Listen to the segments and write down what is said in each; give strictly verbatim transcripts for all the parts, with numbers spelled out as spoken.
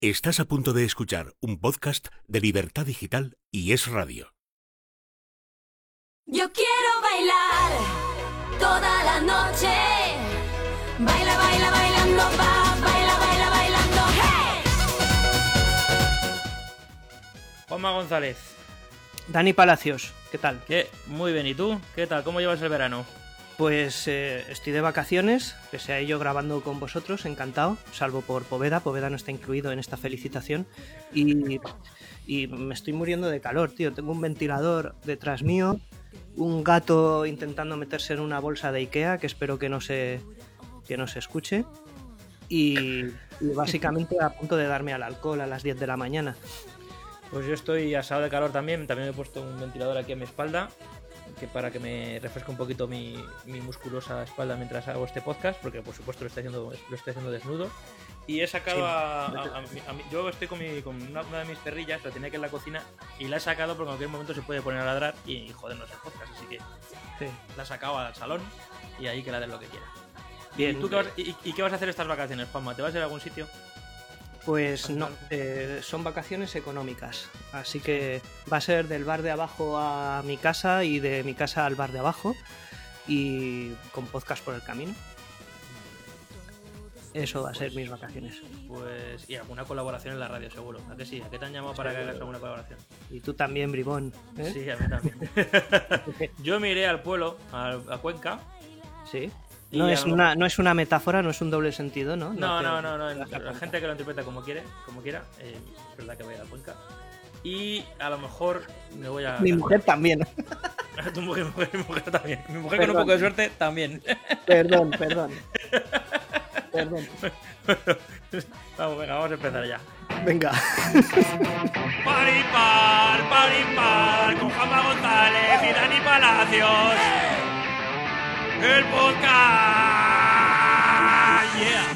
Estás a punto de escuchar un podcast de Libertad Digital y Es Radio. Yo quiero bailar toda la noche. Baila, baila, bailando, va, baila, baila, bailando, hey. Juanma González. Dani Palacios, ¿qué tal? ¿Qué? Muy bien, ¿y tú? ¿Qué tal? ¿Cómo llevas el verano? Pues eh, estoy de vacaciones, pese a ello grabando con vosotros, encantado, salvo por Poveda. Poveda no está incluido en esta felicitación y, y me estoy muriendo de calor, tío. Tengo un ventilador detrás mío, un gato intentando meterse en una bolsa de Ikea, que espero que no se, que no se escuche, y, y básicamente a punto de darme al alcohol a las diez de la mañana. Pues yo estoy asado de calor también, también me he puesto un ventilador aquí a mi espalda, que para que me refresque un poquito mi, mi musculosa espalda mientras hago este podcast, porque por supuesto lo estoy haciendo, lo estoy haciendo desnudo. Y he sacado sí. a, a, a, a mí, yo estoy con, mi, con una, una de mis perrillas, la tenía aquí en la cocina, y la he sacado porque en cualquier momento se puede poner a ladrar y, y jodernos el podcast, así que sí. La he sacado al salón y ahí que ladre lo que quiera. Bien. ¿Y, tú qué vas, y, ¿Y qué vas a hacer estas vacaciones, Juanma? ¿Te vas a ir a algún sitio? Pues no, eh, son vacaciones económicas, así que va a ser del bar de abajo a mi casa y de mi casa al bar de abajo y con podcast por el camino. Eso va a ser mis vacaciones. Pues y alguna colaboración en la radio seguro, ¿a qué sí? ¿A qué te han llamado para que hagas alguna colaboración? Y tú también, bribón, ¿eh? Sí, a mí también. Yo me iré al pueblo, a, a Cuenca. Sí. No es, algo... una, no es una metáfora, no es un doble sentido, ¿no? No, no, no, no, no, no. La gente que lo interpreta como quiere, como quiera, eh, es verdad que voy a la Cuenca. Y a lo mejor me voy a... Mi mujer también. Tu mujer, mujer, mi mujer también. Mi mujer perdón. Con un poco de suerte también. Perdón, perdón. Perdón. Vamos, venga, vamos a empezar ya. Venga. Paripar, paripar, con Juanma González y Dani Palacios. El podcast, yeah.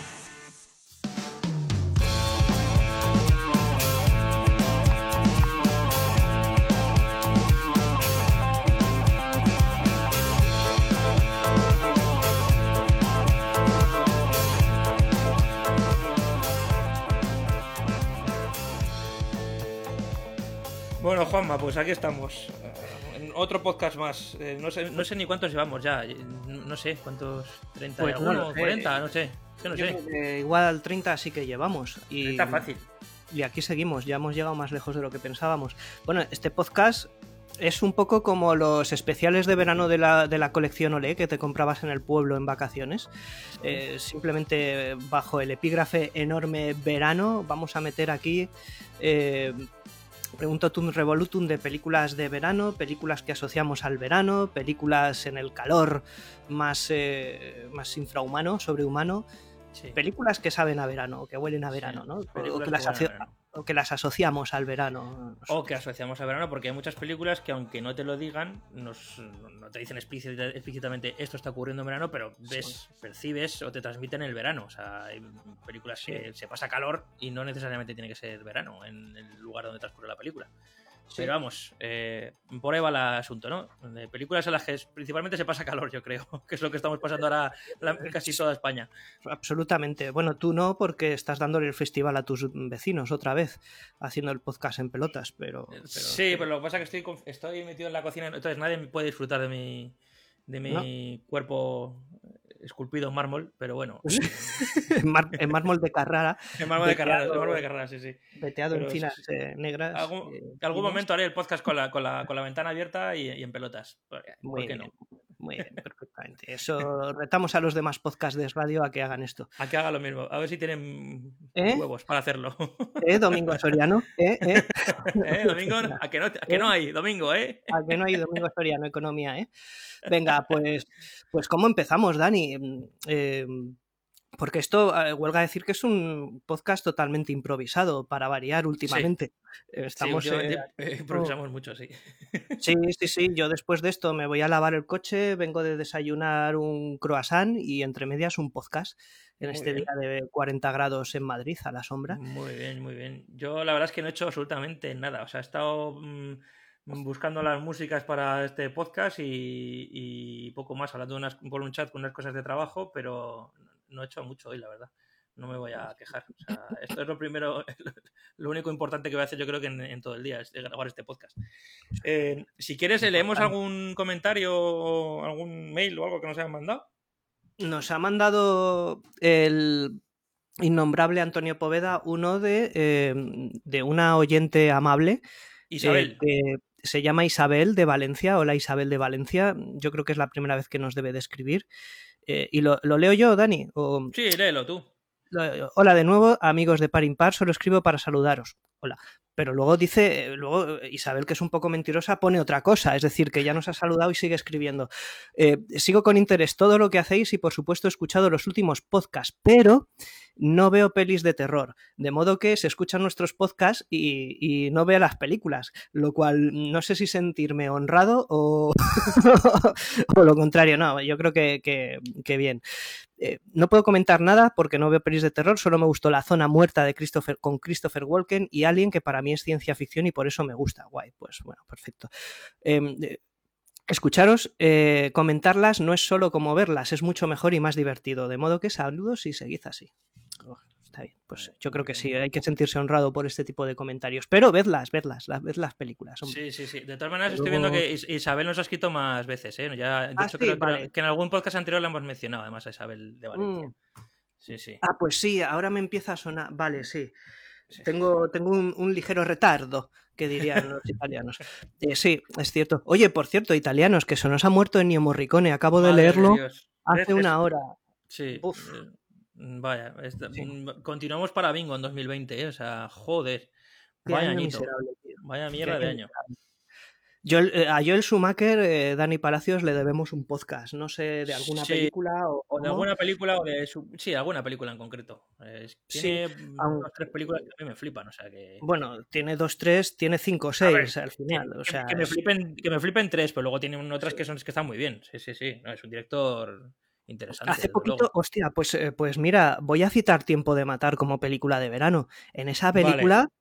Bueno, Juanma, pues aquí estamos. Otro podcast más. Eh, no sé, no sé ni cuántos llevamos ya. No sé cuántos. ¿treinta pues y alguno? No, ¿cuarenta? No sé. Que no Yo sé. Que igual treinta sí que llevamos. Y, treinta fácil. Y aquí seguimos. Ya hemos llegado más lejos de lo que pensábamos. Bueno, este podcast es un poco como los especiales de verano de la, de la colección Olé que te comprabas en el pueblo en vacaciones. Eh, simplemente bajo el epígrafe enorme verano vamos a meter aquí... Eh, Preguntotum Revolutum de películas de verano, películas que asociamos al verano, películas en el calor más, eh, más infrahumano, sobrehumano, sí. Películas que saben a verano, que huelen a verano, sí, ¿no? O que, las aso- o que las asociamos al verano. O que asociamos al verano, porque hay muchas películas que aunque no te lo digan, nos, no te dicen explícitamente esto está ocurriendo en verano, pero ves, sí. percibes o te transmiten el verano. O sea, hay películas sí. que se pasa calor y no necesariamente tiene que ser verano en el lugar donde transcurre la película. Sí. Pero vamos, eh, por ahí va el asunto, ¿no? De películas en las que principalmente se pasa calor, yo creo, que es lo que estamos pasando ahora la, casi toda España. Absolutamente. Bueno, tú no, porque estás dándole el festival a tus vecinos otra vez, haciendo el podcast en pelotas, pero... pero sí, pero lo que pasa es que estoy, estoy metido en la cocina, entonces nadie puede disfrutar de mi, de mi ¿no? cuerpo esculpido en mármol, pero bueno. en, mar, en mármol de Carrara. En mármol de Carrara, en mármol de Carrara, sí, sí. Veteado pero en finas sí, sí. Eh, negras. Algún, eh, algún momento haré el podcast con la, con la, con la ventana abierta y, y en pelotas. ¿Por, muy ¿por qué bien, no? Muy bien, perfectamente. Eso retamos a los demás podcasts de radio a que hagan esto. A que hagan lo mismo. A ver si tienen ¿Eh? huevos para hacerlo. ¿Eh, Domingo Soriano? ¿Eh? ¿Eh? ¿Eh, Domingo? ¿A que, no, a que no hay, Domingo, eh? A que no hay Domingo Soriano, economía, ¿eh? Venga, pues, pues ¿cómo empezamos, Dani? Eh, porque esto, eh, huelga decir que es un podcast totalmente improvisado, para variar últimamente. Sí, Estamos, sí últimamente eh, improvisamos oh. mucho, sí. Sí, sí, sí. Yo después de esto me voy a lavar el coche, vengo de desayunar un croissant y entre medias un podcast en muy este bien. Día de cuarenta grados en Madrid, a la sombra. Muy bien, muy bien. Yo la verdad es que no he hecho absolutamente nada. O sea, he estado... Mmm... buscando las músicas para este podcast y, y poco más, hablando unas, por un chat con unas cosas de trabajo, pero no he hecho mucho hoy, la verdad. no me voy a quejar. O sea, esto es lo primero, lo único importante que voy a hacer yo creo que en, en todo el día, es grabar este podcast. Eh, si quieres, leemos algún comentario o algún mail o algo que nos hayan mandado. Nos ha mandado el innombrable Antonio Poveda uno de, eh, de una oyente amable. Isabel. Eh, que se llama Isabel de Valencia. Hola, Isabel de Valencia. Yo creo que es la primera vez que nos debe de escribir. Eh, ¿Y lo, lo leo yo, Dani? O... Sí, léelo tú. Hola de nuevo, amigos de Par Impar, solo escribo para saludaros. Hola. Pero luego dice, luego Isabel, que es un poco mentirosa, pone otra cosa, es decir, que ya nos ha saludado y sigue escribiendo. Eh, sigo con interés todo lo que hacéis y por supuesto he escuchado los últimos podcasts, pero no veo pelis de terror, de modo que se escuchan nuestros podcasts y, y no veo las películas, lo cual no sé si sentirme honrado o, o lo contrario. No, yo creo que, que, que bien. Eh, no puedo comentar nada porque no veo pelis de terror, solo me gustó La Zona Muerta de Christopher, con Christopher Walken y Alien, que para mí es ciencia ficción y por eso me gusta. Guay, pues bueno, perfecto. Eh, eh, escucharos, eh, comentarlas no es solo como verlas, es mucho mejor y más divertido, de modo que saludos y seguid así. Oh, está bien, pues yo creo que sí, hay que sentirse honrado por este tipo de comentarios, pero vedlas, vedlas, las, ved las películas. Hombre. Sí, sí, sí. De todas maneras Luego... estoy viendo que Isabel nos ha escrito más veces, ¿eh? Ya, de ah, hecho, sí, creo vale. que en algún podcast anterior la hemos mencionado, además, a Isabel de Valencia. Mm. Sí, sí. Ah, pues sí, ahora me empieza a sonar. Vale, sí. sí tengo tengo un, un ligero retardo, que dirían los italianos. Eh, sí, es cierto. Oye, por cierto, italianos, que se nos ha muerto Ennio Morricone. Acabo de Madre leerlo de Dios. hace es, una es... hora. Sí. Uf. Vaya, esta... sí. continuamos para bingo en dos mil veinte, ¿eh? O sea, joder. Vaya añito. Vaya mierda de año. Yo, eh, a Joel Schumacher, eh, Dani Palacios, le debemos un podcast, no sé, de alguna sí, película o, o de alguna película o de su... sí, alguna película en concreto. Eh, tiene sí, dos tres películas que a mí me flipan, o sea que. Bueno, tiene dos, tres, tiene cinco, seis al final. Que, o sea, que, me flipen, que me flipen tres, pero luego tiene otras sí. que son que están muy bien. Sí, sí, sí. No, es un director interesante. Hace poquito, luego. hostia, pues, eh, pues mira, voy a citar Tiempo de Matar como película de verano. En esa película. Vale.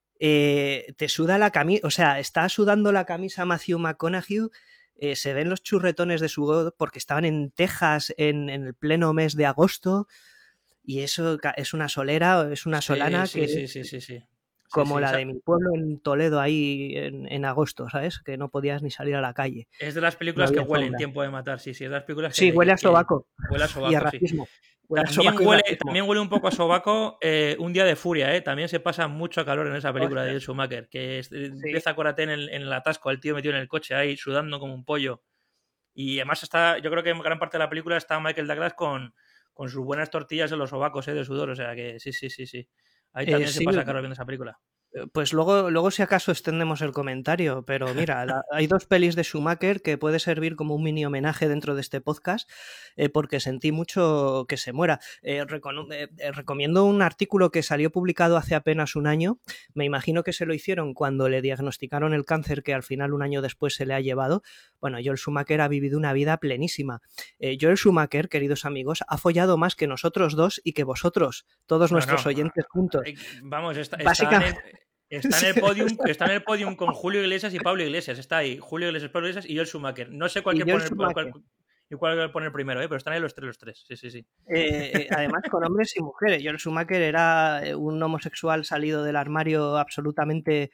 Eh, te suda la camisa, o sea, está sudando la camisa Matthew McConaughey, eh, se ven los churretones de sudor porque estaban en Texas en, en el pleno mes de agosto y eso es una solera, es una solana sí, que sí, sí, sí, sí. como sí, sí, la esa... de mi pueblo en Toledo ahí en, en agosto, ¿sabes? Que no podías ni salir a la calle. Es de las películas no que huelen sombra. Tiempo de Matar, sí, sí, es de las películas que... Sí, huele a sobaco. Huele a sobaco, y a racismo. Sí. También huele, también huele un poco a sobaco eh, Un día de furia, ¿eh? También se pasa mucho calor en esa película Hostia. de Joel Schumacher, que es, sí. empieza a corate en el, en el atasco, el tío metido en el coche ahí, sudando como un pollo. Y además está, yo creo que en gran parte de la película está Michael Douglas con, con sus buenas tortillas en los sobacos, ¿eh? De sudor, o sea que sí, sí, sí, sí. Ahí también eh, se sí, pasa calor viendo esa película. Pues luego, luego si acaso extendemos el comentario, pero mira, la, hay dos pelis de Schumacher que puede servir como un mini homenaje dentro de este podcast, eh, porque sentí mucho que se muera. Eh, recon- eh, recomiendo un artículo que salió publicado hace apenas un año, me imagino que se lo hicieron cuando le diagnosticaron el cáncer que al final un año después se le ha llevado. Bueno, Joel Schumacher ha vivido una vida plenísima. Eh, Joel Schumacher, queridos amigos, ha follado más que nosotros dos y que vosotros, todos no, nuestros no, oyentes juntos. Vamos, está, está Básicamente... en el... Está en el podium, está en el podium con Julio Iglesias y Pablo Iglesias. Está ahí, Julio Iglesias, Pablo Iglesias y Joel Schumacher. No sé cuál que poner, cuál, cuál, cuál poner primero, ¿eh? Pero están ahí los tres, los tres. Sí, sí, sí. Eh, eh, además, con hombres y mujeres. Joel Schumacher era un homosexual salido del armario absolutamente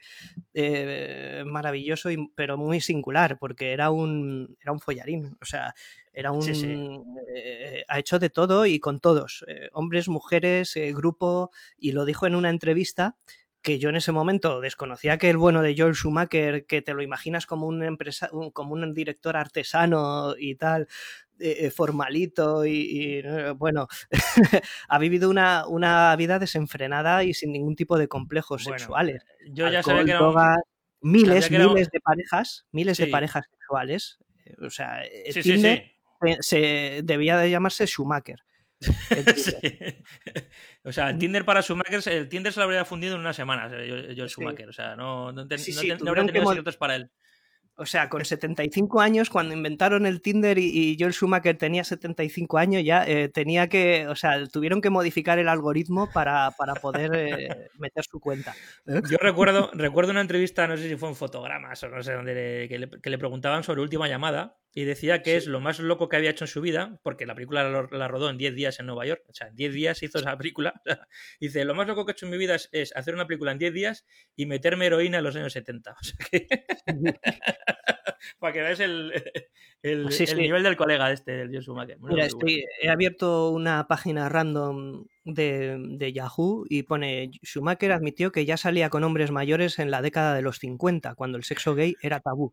eh, maravilloso, y, pero muy singular, porque era un, era un follarín. O sea, era un. Sí, sí. Eh, ha hecho de todo y con todos. Eh, hombres, mujeres, eh, grupo, y lo dijo en una entrevista. Que yo en ese momento desconocía que el bueno de Joel Schumacher, que te lo imaginas como un empresa, un, como un director artesano y tal, eh, formalito y, y bueno, ha vivido una, una vida desenfrenada y sin ningún tipo de complejos bueno, sexuales. Yo ya Alcohol, sabía que era drogas, un... miles, que era un... miles de parejas, miles sí. de parejas sexuales. O sea, sí, Tinder sí, sí. Se, debía de llamarse Schumacher. Sí. O sea, el Tinder para Schumacher, el Tinder se lo habría fundido en unas semanas, Joel Schumacher. Sí. O sea, no, no, te, sí, no, sí, te, no habría tenido mod... secretos para él. O sea, con setenta y cinco años, cuando inventaron el Tinder y, y Joel Schumacher tenía setenta y cinco años, ya eh, tenía que, o sea, tuvieron que modificar el algoritmo para, para poder eh, meter su cuenta. Yo recuerdo, recuerdo una entrevista, no sé si fue en Fotogramas o no sé dónde, le, que, le, que le preguntaban sobre Última Llamada. y decía que Sí. es lo más loco que había hecho en su vida, porque la película la, la rodó en diez días en Nueva York, o sea, en diez días hizo esa película. Dice, lo más loco que he hecho en mi vida es, es hacer una película en diez días y meterme heroína en los años setenta. O sea que... Para que veáis el, el, Sí, el sí. nivel del colega de este, del Joel Schumacher. Muy, Mira, muy estoy, bueno. he abierto una página random de, de Yahoo y pone Schumacher admitió que ya salía con hombres mayores en la década de los cincuenta, cuando el sexo gay era tabú.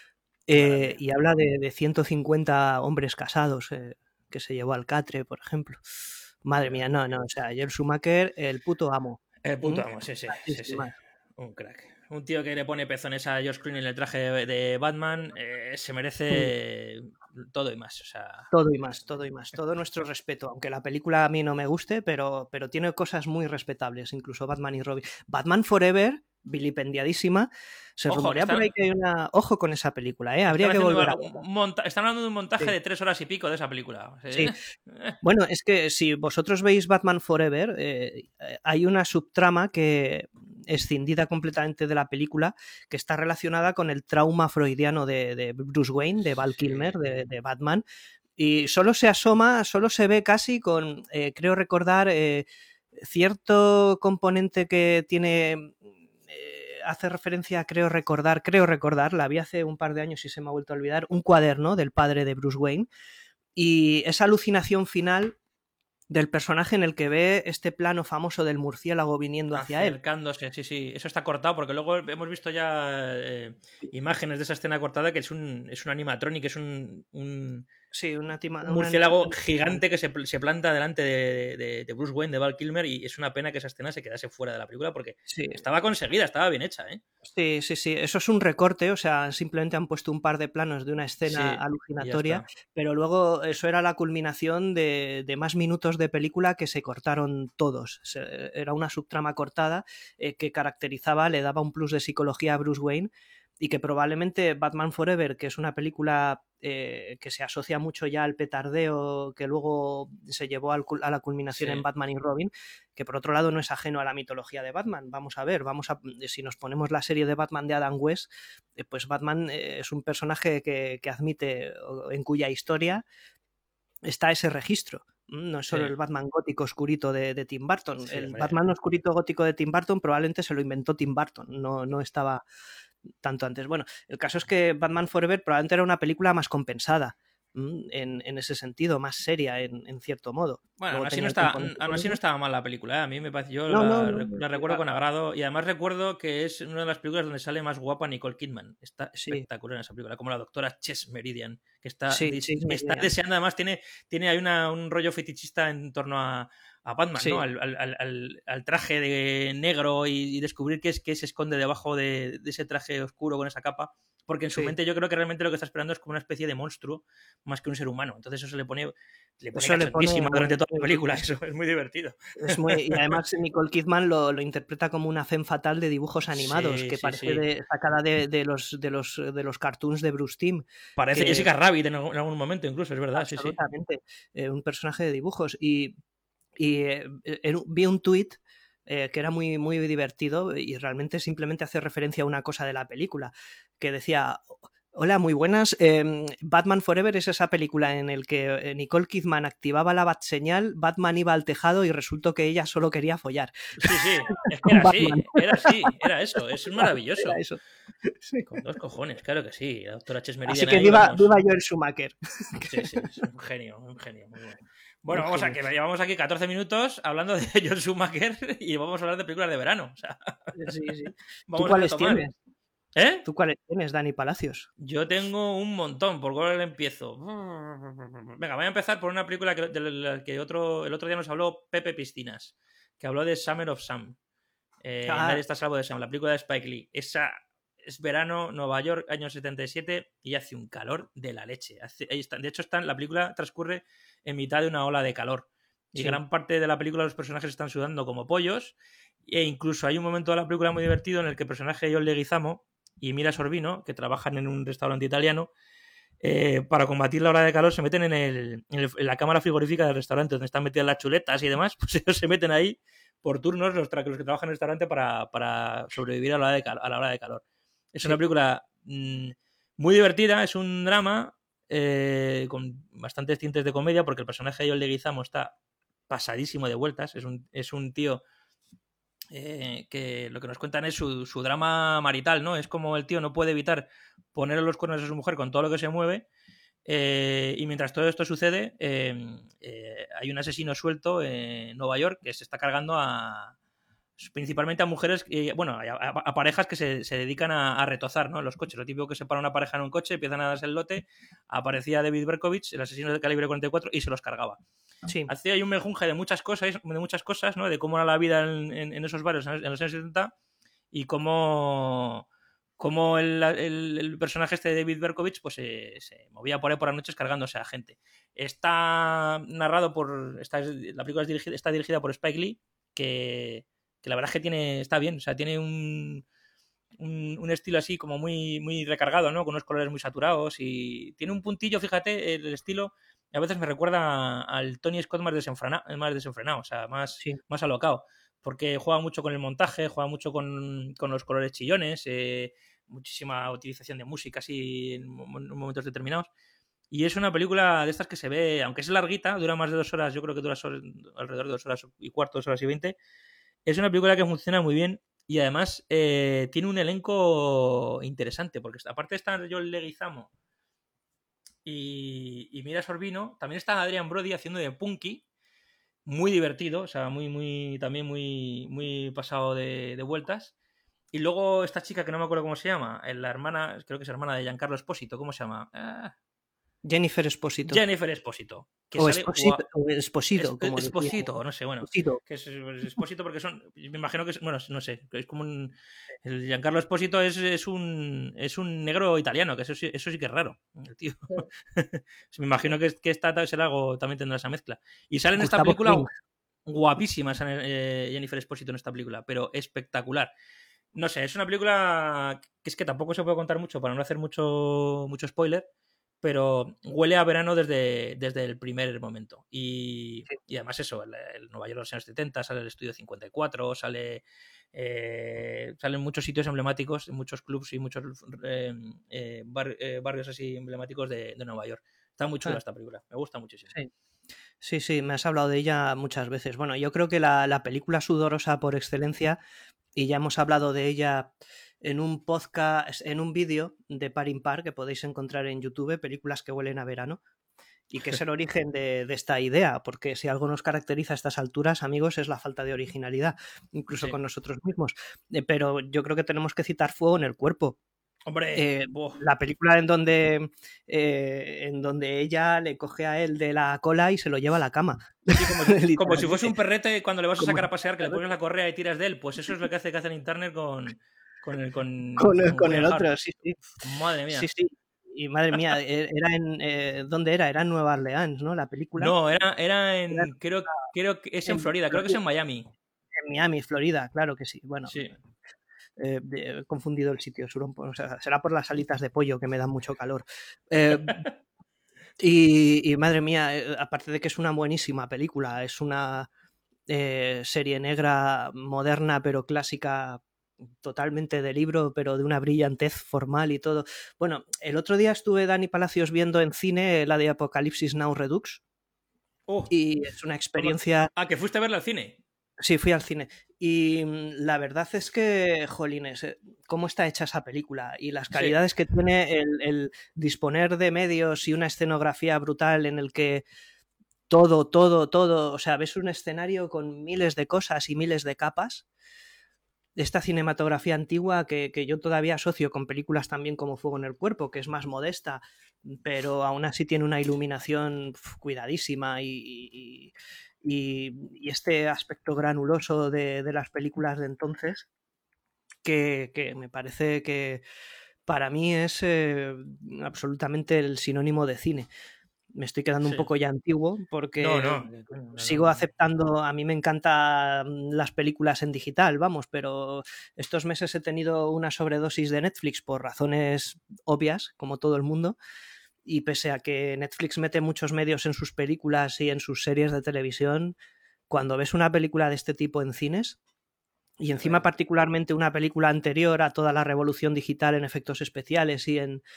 Eh, y habla de, de ciento cincuenta hombres casados eh, que se llevó al catre, por ejemplo. Madre mía, no, no, o sea, Joel Schumacher, el puto amo. El puto ¿Mm? amo, sí, sí, Así sí, sin sí. más. Un crack. Un tío que le pone pezones a Josh Clooney en el traje de, de Batman eh, se Mm. merece todo y más. O sea, Todo y más, todo y más. Todo nuestro respeto. Aunque la película a mí no me guste, pero, pero tiene cosas muy respetables, incluso Batman y Robin. Batman Forever, vilipendiadísima. Se ojo, que rumorea por están, ahí que hay una. Ojo con esa película, ¿eh? Habría están que haciendo volver a un verla. monta- están hablando de un montaje Sí. de tres horas y pico de esa película. ¿Sí? Sí. Bueno, es que si vosotros veis Batman Forever, eh, hay una subtrama que escindida completamente de la película que está relacionada con el trauma freudiano de, de Bruce Wayne, de Val Sí. Kilmer, de, de Batman. Y solo se asoma, solo se ve casi con, eh, creo recordar, eh, cierto componente que tiene, eh, hace referencia, creo recordar, creo recordar, la vi hace un par de años y se me ha vuelto a olvidar, un cuaderno del padre de Bruce Wayne. Y esa alucinación final del personaje en el que ve este plano famoso del murciélago viniendo hacia él. Acercándose, sí, sí. Eso está cortado porque luego hemos visto ya eh, imágenes de esa escena cortada que es un, es un animatronic, es un, un, Sí, una tima, un una murciélago animación gigante que se, se planta delante de, de, de Bruce Wayne, de Val Kilmer, y es una pena que esa escena se quedase fuera de la película porque Sí. estaba conseguida, estaba bien hecha, ¿eh? Sí, sí, sí. Eso es un recorte, o sea, simplemente han puesto un par de planos de una escena Sí, alucinatoria, pero luego eso era la culminación de, de más minutos de película que se cortaron todos. Se, era una subtrama cortada eh, que caracterizaba, le daba un plus de psicología a Bruce Wayne y que probablemente Batman Forever, que es una película eh, que se asocia mucho ya al petardeo que luego se llevó al, a la culminación Sí. en Batman y Robin, que por otro lado no es ajeno a la mitología de Batman. Vamos a ver, vamos a, si nos ponemos la serie de Batman de Adam West, eh, pues Batman eh, es un personaje que, que admite, en cuya historia está ese registro. No es solo Sí. el Batman gótico oscurito de, de Tim Burton. Sí, el hombre. Batman oscurito gótico de Tim Burton probablemente se lo inventó Tim Burton, no, no estaba tanto antes. Bueno, el caso es que Batman Forever probablemente era una película más compensada, en, en ese sentido, más seria en, en cierto modo. Bueno, Luego aún así, tenía no el estaba, componente aún así no cómico. estaba mal la película, ¿eh? A mí me pareció, yo No, la, no, no, la no, recuerdo ah, con agrado y además recuerdo que es una de las películas donde sale más guapa Nicole Kidman. Está Sí. espectacular en esa película, como la doctora Chess Meridian, que está, Sí, des- sí, está Meridian. deseando, además tiene, tiene hay una, un rollo fetichista en torno a, a Batman, Sí. ¿no? Al, al- al- al- al traje de negro y, y descubrir qué es que se esconde debajo de, de ese traje oscuro con esa capa. Porque en su Sí. mente yo creo que realmente lo que está esperando es como una especie de monstruo más que un ser humano. Entonces eso se le pone, le pone Eso le pone cachondísima durante muy, toda la muy- película. Eso es muy divertido. es muy, y además Nicole Kidman lo, lo interpreta como una femme fatal de dibujos animados, Sí, que sí, parece sí. de, sacada de, de los, de, los, de los cartoons de Bruce Timm. Parece que- Jessica Rabbit en algún, en algún momento, incluso, es verdad. Sí, sí. Absolutamente. Eh, un personaje de dibujos. Y, y eh, en- vi un tuit eh, que era muy, muy divertido y realmente simplemente hace referencia a una cosa de la película, que decía... Hola, muy buenas. Eh, Batman Forever es esa película en la que Nicole Kidman activaba la bat señal, Batman iba al tejado y resultó que ella solo quería follar. Sí, sí. Es que Con era así, Batman. era así, era eso. Es maravilloso. Era eso. Sí. Con dos cojones, claro que sí. La doctora Chess Meridian Así que ahí, viva, vamos. viva Joel Schumacher. Sí, sí, es un genio, un genio. Muy bueno. Bueno, Un vamos a genio. que llevamos aquí catorce minutos hablando de Joel Schumacher y vamos a hablar de películas de verano. O sea, Sí, sí. ¿Tú vamos a cuáles retomar. tienes? ¿Eh? ¿Tú cuáles tienes, Dani Palacios? Yo tengo un montón, ¿por cuál empiezo? Venga, voy a empezar por una película que, de la que otro, el otro día nos habló Pepe Piscinas, que habló de Summer of Sam. Eh, Ah. Nadie está a salvo de Sam, la película de Spike Lee. Esa es verano, Nueva York, año setenta y siete, y hace un calor de la leche. Hace, ahí está, de hecho, está, la película transcurre en mitad de una ola de calor. Y Sí. gran parte de la película los personajes están sudando como pollos. E incluso hay un momento de la película muy divertido en el que el personaje de John Leguizamo y Mira Sorvino, que trabajan en un restaurante italiano, eh, para combatir la ola de calor se meten en, el, en, el, en la cámara frigorífica del restaurante donde están metidas las chuletas y demás, pues ellos se meten ahí por turnos los, los que trabajan en el restaurante para, para sobrevivir a la, hora de cal, a la hora de calor. Es Sí. una película mmm, muy divertida, es un drama eh, con bastantes tintes de comedia, porque el personaje de John Leguizamo está pasadísimo de vueltas. Es un, es un tío eh, que lo que nos cuentan es su, su drama marital, ¿no? Es como el tío no puede evitar ponerle los cuernos a su mujer con todo lo que se mueve. Eh, y mientras todo esto sucede, eh, eh, hay un asesino suelto en Nueva York que se está cargando a principalmente a mujeres, eh, bueno, a, a, a parejas que se, se dedican a, a retozar, ¿no? Los coches. Lo típico que se para una pareja en un coche, empiezan a darse el lote, aparecía David Berkowitz, el asesino de calibre cuarenta y cuatro, y se los cargaba. Sí. Hacía ahí un mejunje de muchas cosas, de muchas cosas, ¿no? De cómo era la vida en, en, en esos barrios en los años setenta y cómo... como el, el, el personaje este de David Berkowitz pues eh, se movía por ahí por las noches cargándose a gente. Está narrado por... Está, la película es dirigida, está dirigida por Spike Lee, que, que la verdad es que tiene, está bien, o sea, tiene un, un, un estilo así como muy, muy recargado, ¿no? Con unos colores muy saturados y tiene un puntillo, fíjate, el estilo... A veces me recuerda al Tony Scott más desenfrenado, más desenfrenado, o sea, más, Sí. más alocado, porque juega mucho con el montaje, juega mucho con, con los colores chillones, eh, muchísima utilización de música así en, en momentos determinados. Y es una película de estas que se ve, aunque es larguita, dura más de dos horas, yo creo que dura alrededor de dos horas y cuarto, dos horas y veinte. Es una película que funciona muy bien y además eh, tiene un elenco interesante, porque aparte está John Leguizamo y, y Mira Sorvino, también está Adrian Brody haciendo de Punky, muy divertido, o sea, muy, muy, también muy, muy pasado de, de vueltas. Y luego esta chica que no me acuerdo cómo se llama, la hermana, creo que es hermana de Giancarlo Esposito, ¿cómo se llama? Ah, Jennifer Esposito. Jennifer Esposito. Que o, sale, Esposito o Esposito, es, como Esposito, no sé, bueno. Esposito. Que es Esposito porque son, me imagino que es, bueno, no sé, es como un... El Giancarlo Esposito es, es, un, es un negro italiano, que eso, eso sí que es raro, el tío. Me imagino que, que esta será algo, también tendrá esa mezcla. Y sale en esta película King. Guapísima eh, Jennifer Esposito en esta película, pero espectacular. No sé, es una película que es que tampoco se puede contar mucho para no hacer mucho, mucho spoiler, pero huele a verano desde, desde el primer momento. Y, sí. y además eso, el, el Nueva York de los años setenta, sale el Estudio cincuenta y cuatro, sale eh, salen muchos sitios emblemáticos, muchos clubs y muchos eh, eh, bar, eh, barrios así emblemáticos de, de Nueva York. Está muy chula ah. esta película, me gusta muchísimo. Sí. Sí, sí, me has hablado de ella muchas veces. Bueno, yo creo que la, la película sudorosa por excelencia, y ya hemos hablado de ella en un podcast, en un vídeo de Par Impar que podéis encontrar en YouTube, películas que huelen a verano, y que es el origen de, de esta idea, porque si algo nos caracteriza a estas alturas, amigos, es la falta de originalidad, incluso sí. con nosotros mismos. Eh, pero yo creo que tenemos que citar Fuego en el cuerpo. Hombre, eh, la película en donde eh, en donde ella le coge a él de la cola y se lo lleva a la cama. Sí, como, si, como si fuese un perrete cuando le vas a sacar a pasear, que le pones la correa y tiras de él. Pues eso es lo que hace Catherine Turner con con el, con, con el, con con el otro, sí, sí. Madre mía. Sí, sí. Y madre mía, era en eh, ¿dónde era? Era en Nueva Orleans, ¿no? La película. No, era, era en era, creo, creo que es en, en Florida, creo que es en Miami. En Miami, Florida, claro que sí. Bueno. Sí. Eh, he confundido el sitio, o sea, será por las alitas de pollo que me dan mucho calor. Eh, y, y madre mía, eh, aparte de que es una buenísima película, es una eh, serie negra moderna pero clásica, totalmente de libro, pero de una brillantez formal y todo. Bueno, el otro día estuve Dani Palacios viendo en cine la de Apocalipsis Now Redux. Oh. Y es una experiencia... Ah, que fuiste a verla al cine. Sí, fui al cine. Y la verdad es que, jolines, cómo está hecha esa película y las calidades sí. que tiene el, el disponer de medios y una escenografía brutal en el que todo, todo, todo, o sea, ves un escenario con miles de cosas y miles de capas. Esta cinematografía antigua que, que yo todavía asocio con películas también como Fuego en el Cuerpo, que es más modesta, pero aún así tiene una iluminación uf, cuidadísima y... y Y, y este aspecto granuloso de, de las películas de entonces que, que me parece que para mí es eh, absolutamente el sinónimo de cine. Me estoy quedando sí. un poco ya antiguo porque no, no, no, no, sigo no. aceptando, a mí me encantan las películas en digital, vamos, pero estos meses he tenido una sobredosis de Netflix por razones obvias, como todo el mundo. Y pese a que Netflix mete muchos medios en sus películas y en sus series de televisión, cuando ves una película de este tipo en cines, y encima particularmente una película anterior a toda la revolución digital en efectos especiales y en,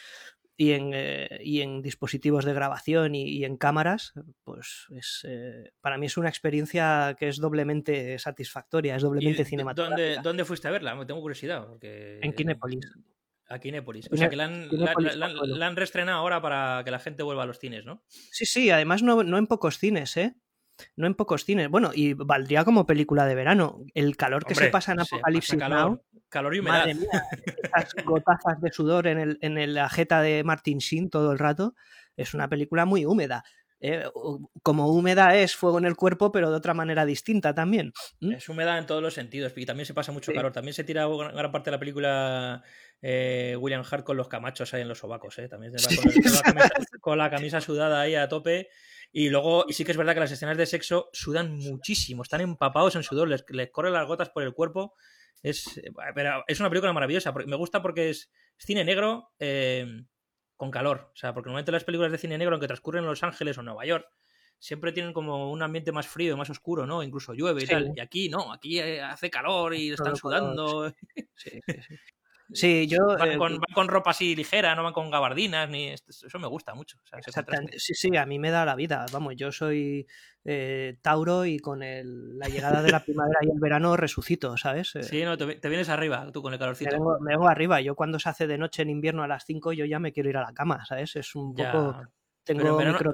y en, eh, y en dispositivos de grabación y, y en cámaras, pues es, eh, para mí es una experiencia que es doblemente satisfactoria, es doblemente ¿Y cinematográfica. dónde, dónde fuiste a verla? Tengo curiosidad, porque... En Kinépolis. A Kinépolis. O sea, que la han, la, la, la, la han reestrenado ahora para que la gente vuelva a los cines, ¿no? Sí, sí, además no, no en pocos cines, ¿eh? No en pocos cines. Bueno, y valdría como película de verano. El calor que Hombre, se pasa en Apocalipsis calor, Now. Calor y humedad. Madre mía, esas gotazas de sudor en, el, en la jeta de Martin Sheen todo el rato. Es una película muy húmeda. Eh, como húmeda es fuego en el cuerpo, pero de otra manera distinta también. ¿Mm? Es húmeda en todos los sentidos. Y también se pasa mucho sí. calor. También se tira gran, gran parte de la película eh, William Hart con los camachos ahí en los sobacos. ¿eh? También se va con, el, con, la camisa, con la camisa sudada ahí a tope. Y luego, y sí que es verdad que las escenas de sexo sudan muchísimo, están empapados en sudor, les, les corren las gotas por el cuerpo. Es, pero es una película maravillosa, me gusta porque es, es cine negro eh, con calor. O sea, porque normalmente las películas de cine negro, aunque transcurren en Los Ángeles o en Nueva York, siempre tienen como un ambiente más frío, más oscuro, ¿no? Incluso llueve y sí. tal. Y aquí no, aquí hace calor y están sudando. Sí, sí, sí. Sí, yo... Van, eh, con, van con ropa así ligera, no van con gabardinas, ni eso me gusta mucho. O sea, exactamente. Sí, sí, a mí me da la vida. Vamos, yo soy eh, Tauro y con el, la llegada de la primavera y el verano resucito, ¿sabes? Sí, no, te, te vienes arriba tú con el calorcito. Me vengo, me vengo arriba. Yo cuando se hace de noche en invierno a las cinco yo ya me quiero ir a la cama, ¿sabes? Es un ya. poco... Tengo verano... micro...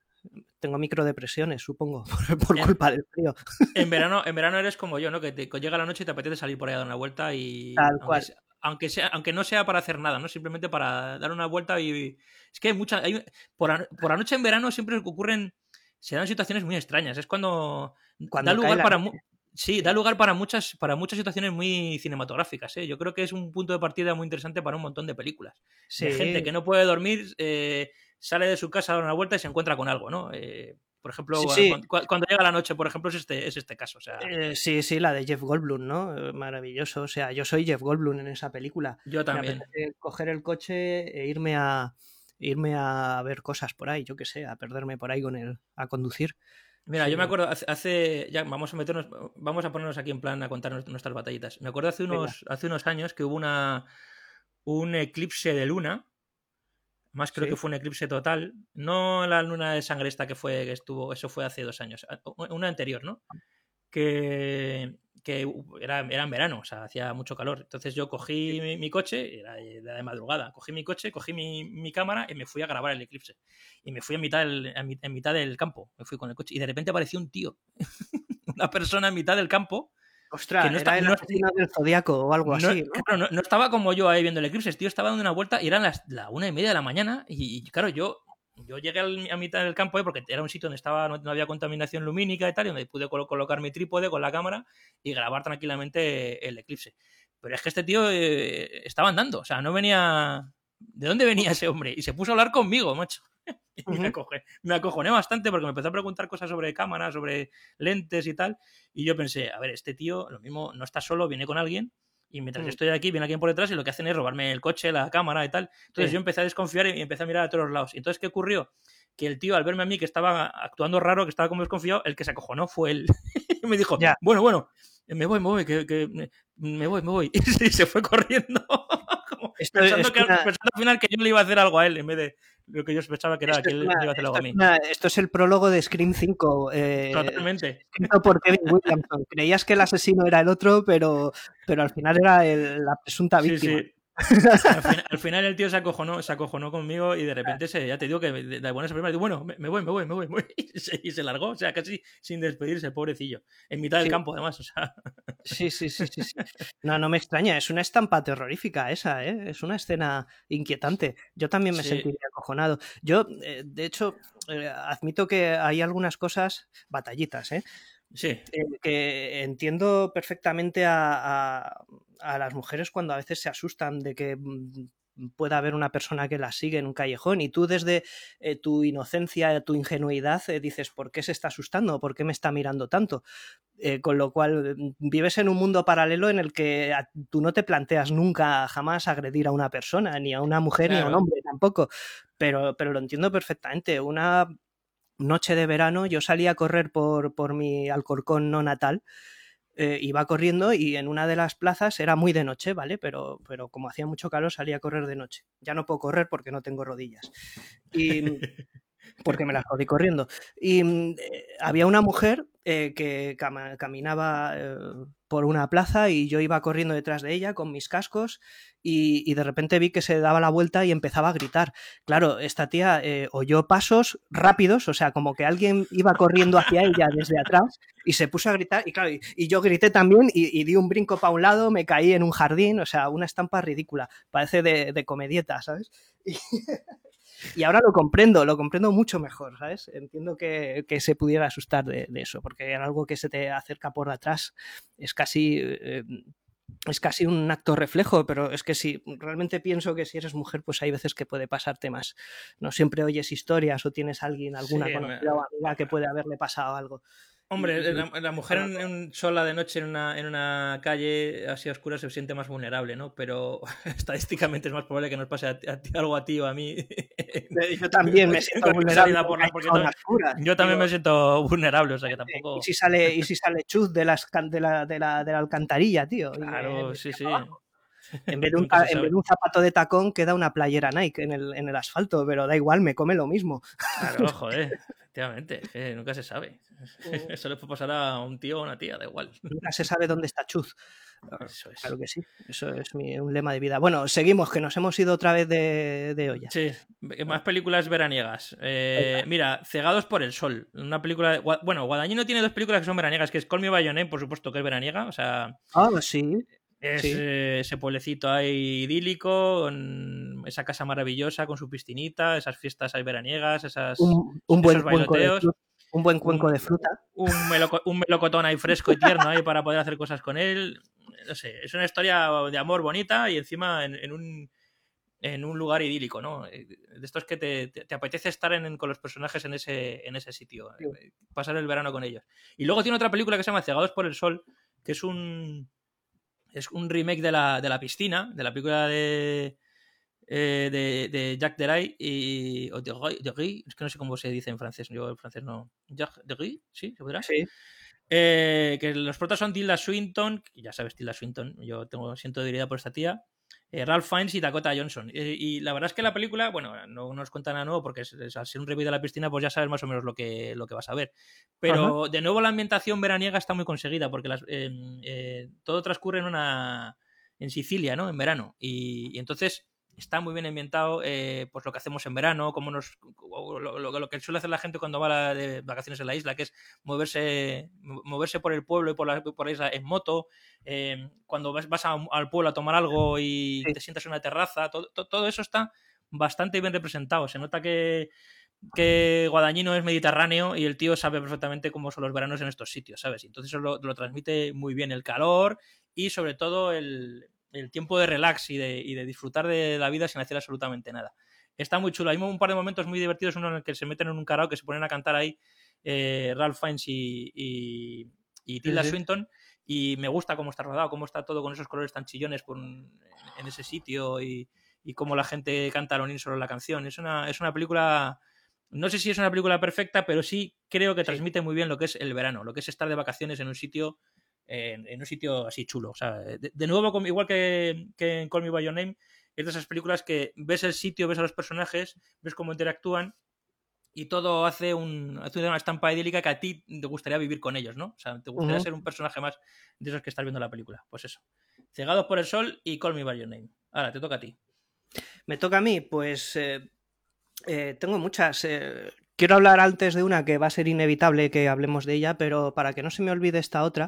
Tengo microdepresiones, supongo, por, por en, culpa del frío. En verano, en verano eres como yo, ¿no? Que te, llega la noche y te apetece salir por ahí a dar una vuelta y... Tal aunque, cual. Sea, aunque, sea, aunque no sea para hacer nada, ¿no? Simplemente para dar una vuelta y... Es que hay muchas... Hay, por, por la noche en verano siempre ocurren... Se dan situaciones muy extrañas. Es cuando... cuando da lugar para... Noche. Sí, da lugar para muchas, para muchas situaciones muy cinematográficas, ¿eh? Yo creo que es un punto de partida muy interesante para un montón de películas. Sí. De gente que no puede dormir... Eh, sale de su casa a dar una vuelta y se encuentra con algo, ¿no? Eh, por ejemplo, sí, sí. Cuando, cuando llega la noche, por ejemplo, es este, es este caso. O sea... eh, sí, sí, la de Jeff Goldblum, ¿no? Maravilloso. O sea, yo soy Jeff Goldblum en esa película. Yo también. Me coger el coche e irme a irme a ver cosas por ahí, yo qué sé, a perderme por ahí con el, a conducir. Mira, sí. Yo me acuerdo hace, ya vamos a meternos, vamos a ponernos aquí en plan a contar nuestras batallitas. Me acuerdo hace unos, hace unos años que hubo una un eclipse de luna. Más creo ¿Sí? que fue un eclipse total. No la luna de sangre esta que fue que estuvo, eso fue hace dos años. Una anterior, ¿no? Que, que era, era en verano, o sea, hacía mucho calor. Entonces yo cogí mi, mi coche, era de, de madrugada, cogí mi coche, cogí mi, mi cámara y me fui a grabar el eclipse. Y me fui a mitad del, a mi, en mitad del campo, me fui con el coche. Y de repente apareció un tío, una persona en mitad del campo. Ostras, que no era está, el asesino no, del Zodíaco o algo no, así, ¿no? Claro, no, no estaba como yo ahí viendo el eclipse, el tío estaba dando una vuelta y eran las la una y media de la mañana y, y claro, yo, yo llegué al, a mitad del campo, ¿eh? Porque era un sitio donde estaba no, no había contaminación lumínica y tal, y donde pude col colocar mi trípode con la cámara y grabar tranquilamente el eclipse. Pero es que este tío eh, estaba andando, o sea, no venía... ¿De dónde venía ese hombre? Y se puso a hablar conmigo, macho. Y uh-huh. me, acoge, me acojoné bastante porque me empezó a preguntar cosas sobre cámaras, sobre lentes y tal. Y yo pensé, a ver, este tío lo mismo no está solo, viene con alguien. Y mientras uh-huh. yo estoy aquí, viene alguien por detrás y lo que hacen es robarme el coche, la cámara y tal. Entonces uh-huh. yo empecé a desconfiar y empecé a mirar a todos los lados. Y entonces, ¿qué ocurrió? Que el tío, al verme a mí que estaba actuando raro, que estaba como desconfiado, el que se acojonó fue él. Y me dijo, yeah. bueno, bueno, me voy, me voy, que, que me, me voy, me voy. Y se fue corriendo. Esto, pensando, que, una... pensando al final que yo le iba a hacer algo a él en vez de lo que yo pensaba que era esto que él una, le iba a hacer algo a mí. Una, esto es el prólogo de Scream cinco. Eh, Totalmente. Escrito por Kevin Williamson. Creías que el asesino era el otro, pero, pero al final era el, la presunta víctima. Sí, sí. Al final, al final el tío se acojonó, se acojonó conmigo y de repente se, ya te digo que de, de buenas a primeras, bueno, me, me voy, me voy, me voy, me voy. Y, se, y se largó, o sea, casi sin despedirse, pobrecillo. En mitad del sí. campo, además, o sea. Sí, sí, sí, sí, sí. No, no me extraña, es una estampa terrorífica esa, ¿eh? Es una escena inquietante. Yo también me sí. sentiría acojonado. Yo, eh, de hecho, eh, admito que hay algunas cosas, batallitas, ¿eh? Sí. Eh, que entiendo perfectamente a, a, a las mujeres cuando a veces se asustan de que pueda haber una persona que las sigue en un callejón y tú desde eh, tu inocencia, tu ingenuidad eh, dices, ¿por qué se está asustando? ¿Por qué me está mirando tanto? Eh, con lo cual vives en un mundo paralelo en el que a, tú no te planteas nunca jamás agredir a una persona, ni a una mujer claro. ni a un hombre tampoco, pero, pero lo entiendo perfectamente. Una noche de verano yo salí a correr por, por mi Alcorcón no natal eh, iba corriendo y en una de las plazas era muy de noche, ¿vale? Pero, pero como hacía mucho calor salía a correr de noche. Ya no puedo correr porque no tengo rodillas. Y... porque me las jodí corriendo. Y eh, había una mujer eh, que cam caminaba eh, por una plaza y yo iba corriendo detrás de ella con mis cascos y, y de repente vi que se daba la vuelta y empezaba a gritar. Claro, esta tía eh, oyó pasos rápidos, o sea, como que alguien iba corriendo hacia ella desde atrás y se puso a gritar y claro, y, y yo grité también y, y di un brinco para un lado, me caí en un jardín, o sea, una estampa ridícula, parece de, de comedieta, ¿sabes? Y... Y ahora lo comprendo, lo comprendo mucho mejor, ¿sabes? Entiendo que, que se pudiera asustar de, de eso, porque era algo que se te acerca por detrás, es casi, eh, es casi un acto reflejo, pero es que si realmente pienso que si eres mujer, pues hay veces que puede pasarte más. No siempre oyes historias o tienes a alguien, alguna sí, conocida me... o amiga que puede haberle pasado algo. Hombre, la, la mujer en, en sola de noche en una, en una calle así oscura se siente más vulnerable, ¿no? Pero estadísticamente es más probable que nos pase a, a ti, algo a ti o a mí. Yo también me siento vulnerable. Por la, porque no, oscuras, yo también pero... me siento vulnerable, o sea que tampoco... ¿Y si sale, y si sale chuz de, las, de, la, de, la, de la alcantarilla, tío? Claro, y, sí, sí. En vez, de un, en vez de un zapato de tacón queda una playera Nike en el, en el asfalto, pero da igual, me come lo mismo. Claro, joder, efectivamente, que nunca se sabe. Eso le puede pasar a un tío o una tía, da igual. Nunca se sabe dónde está Chuz. Eso es. Claro que sí, eso es mi, un lema de vida. Bueno, seguimos, que nos hemos ido otra vez de, de olla. Sí, más películas veraniegas. Eh, mira, Cegados por el sol, una película... De, bueno, Guadagnino tiene dos películas que son veraniegas, que es Call Me By Your Name, por supuesto que es veraniega, o sea... Ah, sí. Es sí. eh, ese pueblecito ahí idílico, con esa casa maravillosa con su piscinita, esas fiestas ahí veraniegas, esas, un, un buen esos bailoteos. De un buen cuenco un, de fruta. Un, meloco, un melocotón ahí fresco y tierno ahí para poder hacer cosas con él. No sé, es una historia de amor bonita y encima en, en, un, en un lugar idílico, ¿no? De estos que te, te, te apetece estar en, con los personajes en ese, en ese sitio, sí. Pasar el verano con ellos. Y luego tiene otra película que se llama Cegados por el sol, que es un... Es un remake de la, de la piscina, de la película de, eh, de, de Jacques Deray y o de Deray, es que no sé cómo se dice en francés, yo el francés no. Jacques Deray, ¿sí? ¿Se podrá? Sí. Eh, que los protas son Tilda Swinton, que ya sabes, Tilda Swinton, yo tengo siento debilidad por esta tía, eh, Ralph Fiennes y Dakota Johnson. Eh, y la verdad es que la película, bueno, no nos cuenta nada nuevo porque es, es, al ser un remake de la piscina, pues ya sabes más o menos lo que, lo que vas a ver. Pero uh-huh. De nuevo la ambientación veraniega está muy conseguida porque las, eh, eh, todo transcurre en una en Sicilia, ¿no? En verano. Y, y entonces está muy bien ambientado eh, pues lo que hacemos en verano, como nos lo, lo, lo que suele hacer la gente cuando va de vacaciones en la isla, que es moverse moverse por el pueblo y por la, por la isla en moto, eh, cuando vas, vas a, al pueblo a tomar algo y sí. Te sientas en una terraza, todo, todo, todo eso está bastante bien representado. Se nota que que Guadagnino es mediterráneo y el tío sabe perfectamente cómo son los veranos en estos sitios, ¿sabes? Y entonces eso lo, lo transmite muy bien, el calor y sobre todo el, el tiempo de relax y de, y de disfrutar de la vida sin hacer absolutamente nada. Está muy chulo. Hay un par de momentos muy divertidos, uno en el que se meten en un karaoke, que se ponen a cantar ahí eh, Ralph Fiennes y, y, y Tilda sí, sí. Swinton, y me gusta cómo está rodado, cómo está todo con esos colores tan chillones por, en, en ese sitio y, y cómo la gente canta al unísono la canción. Es una, es una película... No sé si es una película perfecta, pero sí creo que sí. Transmite muy bien lo que es el verano, lo que es estar de vacaciones en un sitio en, en un sitio así chulo. O sea, de, de nuevo, igual que, que en Call Me By Your Name, es de esas películas que ves el sitio, ves a los personajes, ves cómo interactúan y todo hace, un, hace una estampa idílica que a ti te gustaría vivir con ellos, ¿no? O sea, te gustaría uh-huh. ser un personaje más de esos que estás viendo la película. Pues eso. Cegados por el sol y Call Me By Your Name. Ahora, te toca a ti. Me toca a mí, pues... Eh... Eh, tengo muchas. Eh, quiero hablar antes de una que va a ser inevitable que hablemos de ella, pero para que no se me olvide esta otra,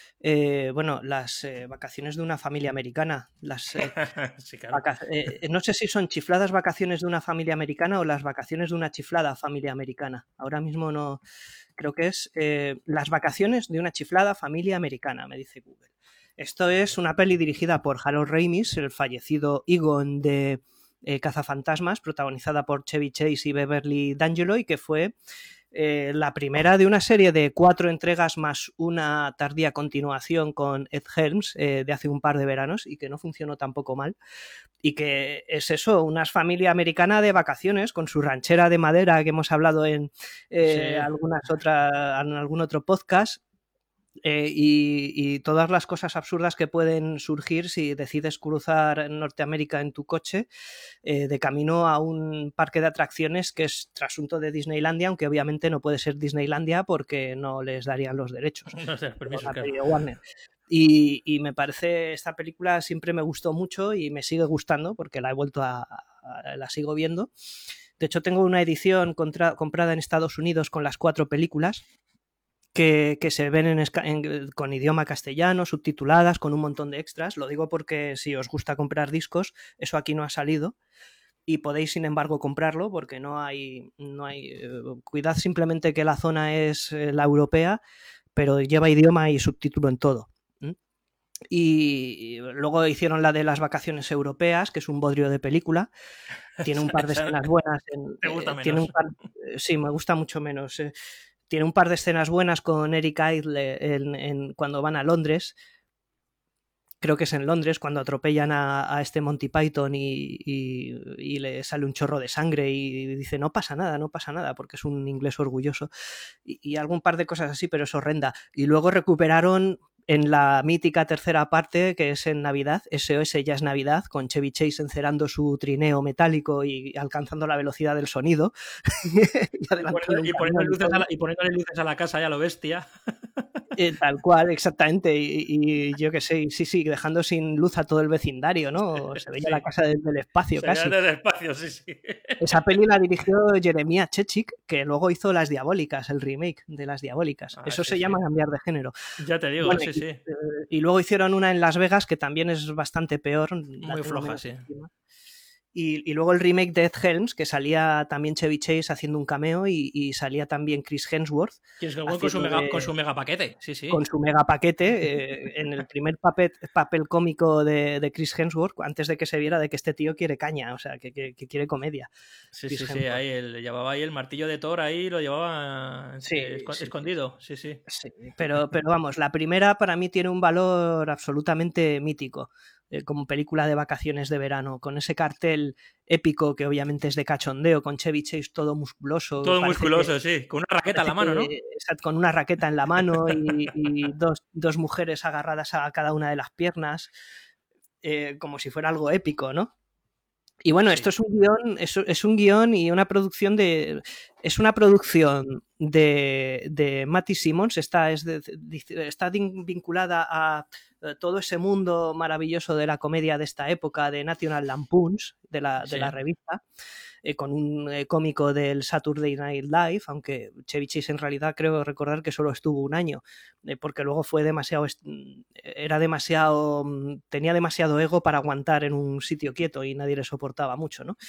eh, bueno, las eh, vacaciones de una familia americana. Las, eh, sí, claro. vaca- eh, no sé si son chifladas vacaciones de una familia americana o las vacaciones de una chiflada familia americana. Ahora mismo no. Creo que es eh, las vacaciones de una chiflada familia americana, me dice Google. Esto es una peli dirigida por Harold Ramis, el fallecido Egon de Eh, Cazafantasmas, protagonizada por Chevy Chase y Beverly D'Angelo, y que fue eh, la primera de una serie de cuatro entregas más una tardía continuación con Ed Helms eh, de hace un par de veranos, y que no funcionó tampoco mal, y que es eso, una familia americana de vacaciones con su ranchera de madera que hemos hablado en, eh, sí. algunas otras, en algún otro podcast. Eh, y, y todas las cosas absurdas que pueden surgir si decides cruzar Norteamérica en tu coche eh, de camino a un parque de atracciones que es trasunto de Disneylandia, aunque obviamente no puede ser Disneylandia porque no les darían los derechos. No sé, permisos, La claro. pedido Warner. Y, y me parece, esta película siempre me gustó mucho y me sigue gustando porque la he vuelto a, a la sigo viendo. De hecho, tengo una edición contra, comprada en Estados Unidos con las cuatro películas. Que, que se ven en, en, con idioma castellano, subtituladas, con un montón de extras. Lo digo porque si os gusta comprar discos, eso aquí no ha salido y podéis, sin embargo, comprarlo porque no hay... No hay eh, cuidad simplemente que la zona es eh, la europea, pero lleva idioma y subtítulo en todo. ¿Mm? Y, y luego hicieron la de las vacaciones europeas, que es un bodrio de película. Tiene un par de escenas buenas. En, ¿Te gusta eh, menos? Tiene un par, eh, sí, me gusta mucho menos. Eh, Tiene un par de escenas buenas con Eric Idle en, en, cuando van a Londres. Creo que es en Londres, cuando atropellan a, a este Monty Python y, y, y le sale un chorro de sangre y dice no pasa nada, no pasa nada, porque es un inglés orgulloso. Y, y algún par de cosas así, pero es horrenda. Y luego recuperaron en la mítica tercera parte, que es en Navidad, S O S ya es Navidad, con Chevy Chase encerando su trineo metálico y alcanzando la velocidad del sonido. y, poniendo, y, poniendo luces a la, y poniéndole luces a la casa ya lo bestia. Eh, tal cual, exactamente. Y, y yo qué sé, sí, sí, dejando sin luz a todo el vecindario, ¿no? Se veía sí. La casa desde el espacio Se casi. Se veía desde el espacio, sí, sí. Esa peli la dirigió Jeremiah Chechik, que luego hizo Las Diabólicas, el remake de Las Diabólicas. Ah, Eso sí, se sí. llama cambiar de género. Ya te digo, bueno, sí, y, sí. Eh, y luego hicieron una en Las Vegas que también es bastante peor. Muy floja, sí. Y, y luego el remake de Ed Helms, que salía también Chevy Chase haciendo un cameo y, y salía también Chris Hemsworth. Chris Hemsworth con su, mega, de, con su mega paquete, sí, sí. Con su mega paquete, eh, en el primer papel, papel cómico de, de Chris Hemsworth, antes de que se viera de que este tío quiere caña, o sea, que, que, que quiere comedia. Sí, Chris sí, Hemsworth. sí, ahí el, llevaba ahí el martillo de Thor, ahí lo llevaba sí, esco sí, escondido, sí, sí. sí. Pero, pero vamos, la primera para mí tiene un valor absolutamente mítico. Como película de vacaciones de verano, con ese cartel épico que obviamente es de cachondeo, con Chevy Chase todo musculoso. Todo musculoso, que, sí, con una raqueta en la mano, ¿no? Que, con una raqueta en la mano y, y dos, dos mujeres agarradas a cada una de las piernas, eh, como si fuera algo épico, ¿no? Y bueno, sí. esto es un guión, es, es un guión y una producción de. Es una producción de, de Matty Simmons, está, es de, de, está vinculada a todo ese mundo maravilloso de la comedia de esta época, de National Lampoons, de la, sí. de la revista, eh, con un eh, cómico del Saturday Night Live, aunque Chevy Chase en realidad creo recordar que solo estuvo un año, eh, porque luego fue demasiado, era demasiado, tenía demasiado ego para aguantar en un sitio quieto y nadie le soportaba mucho, ¿no?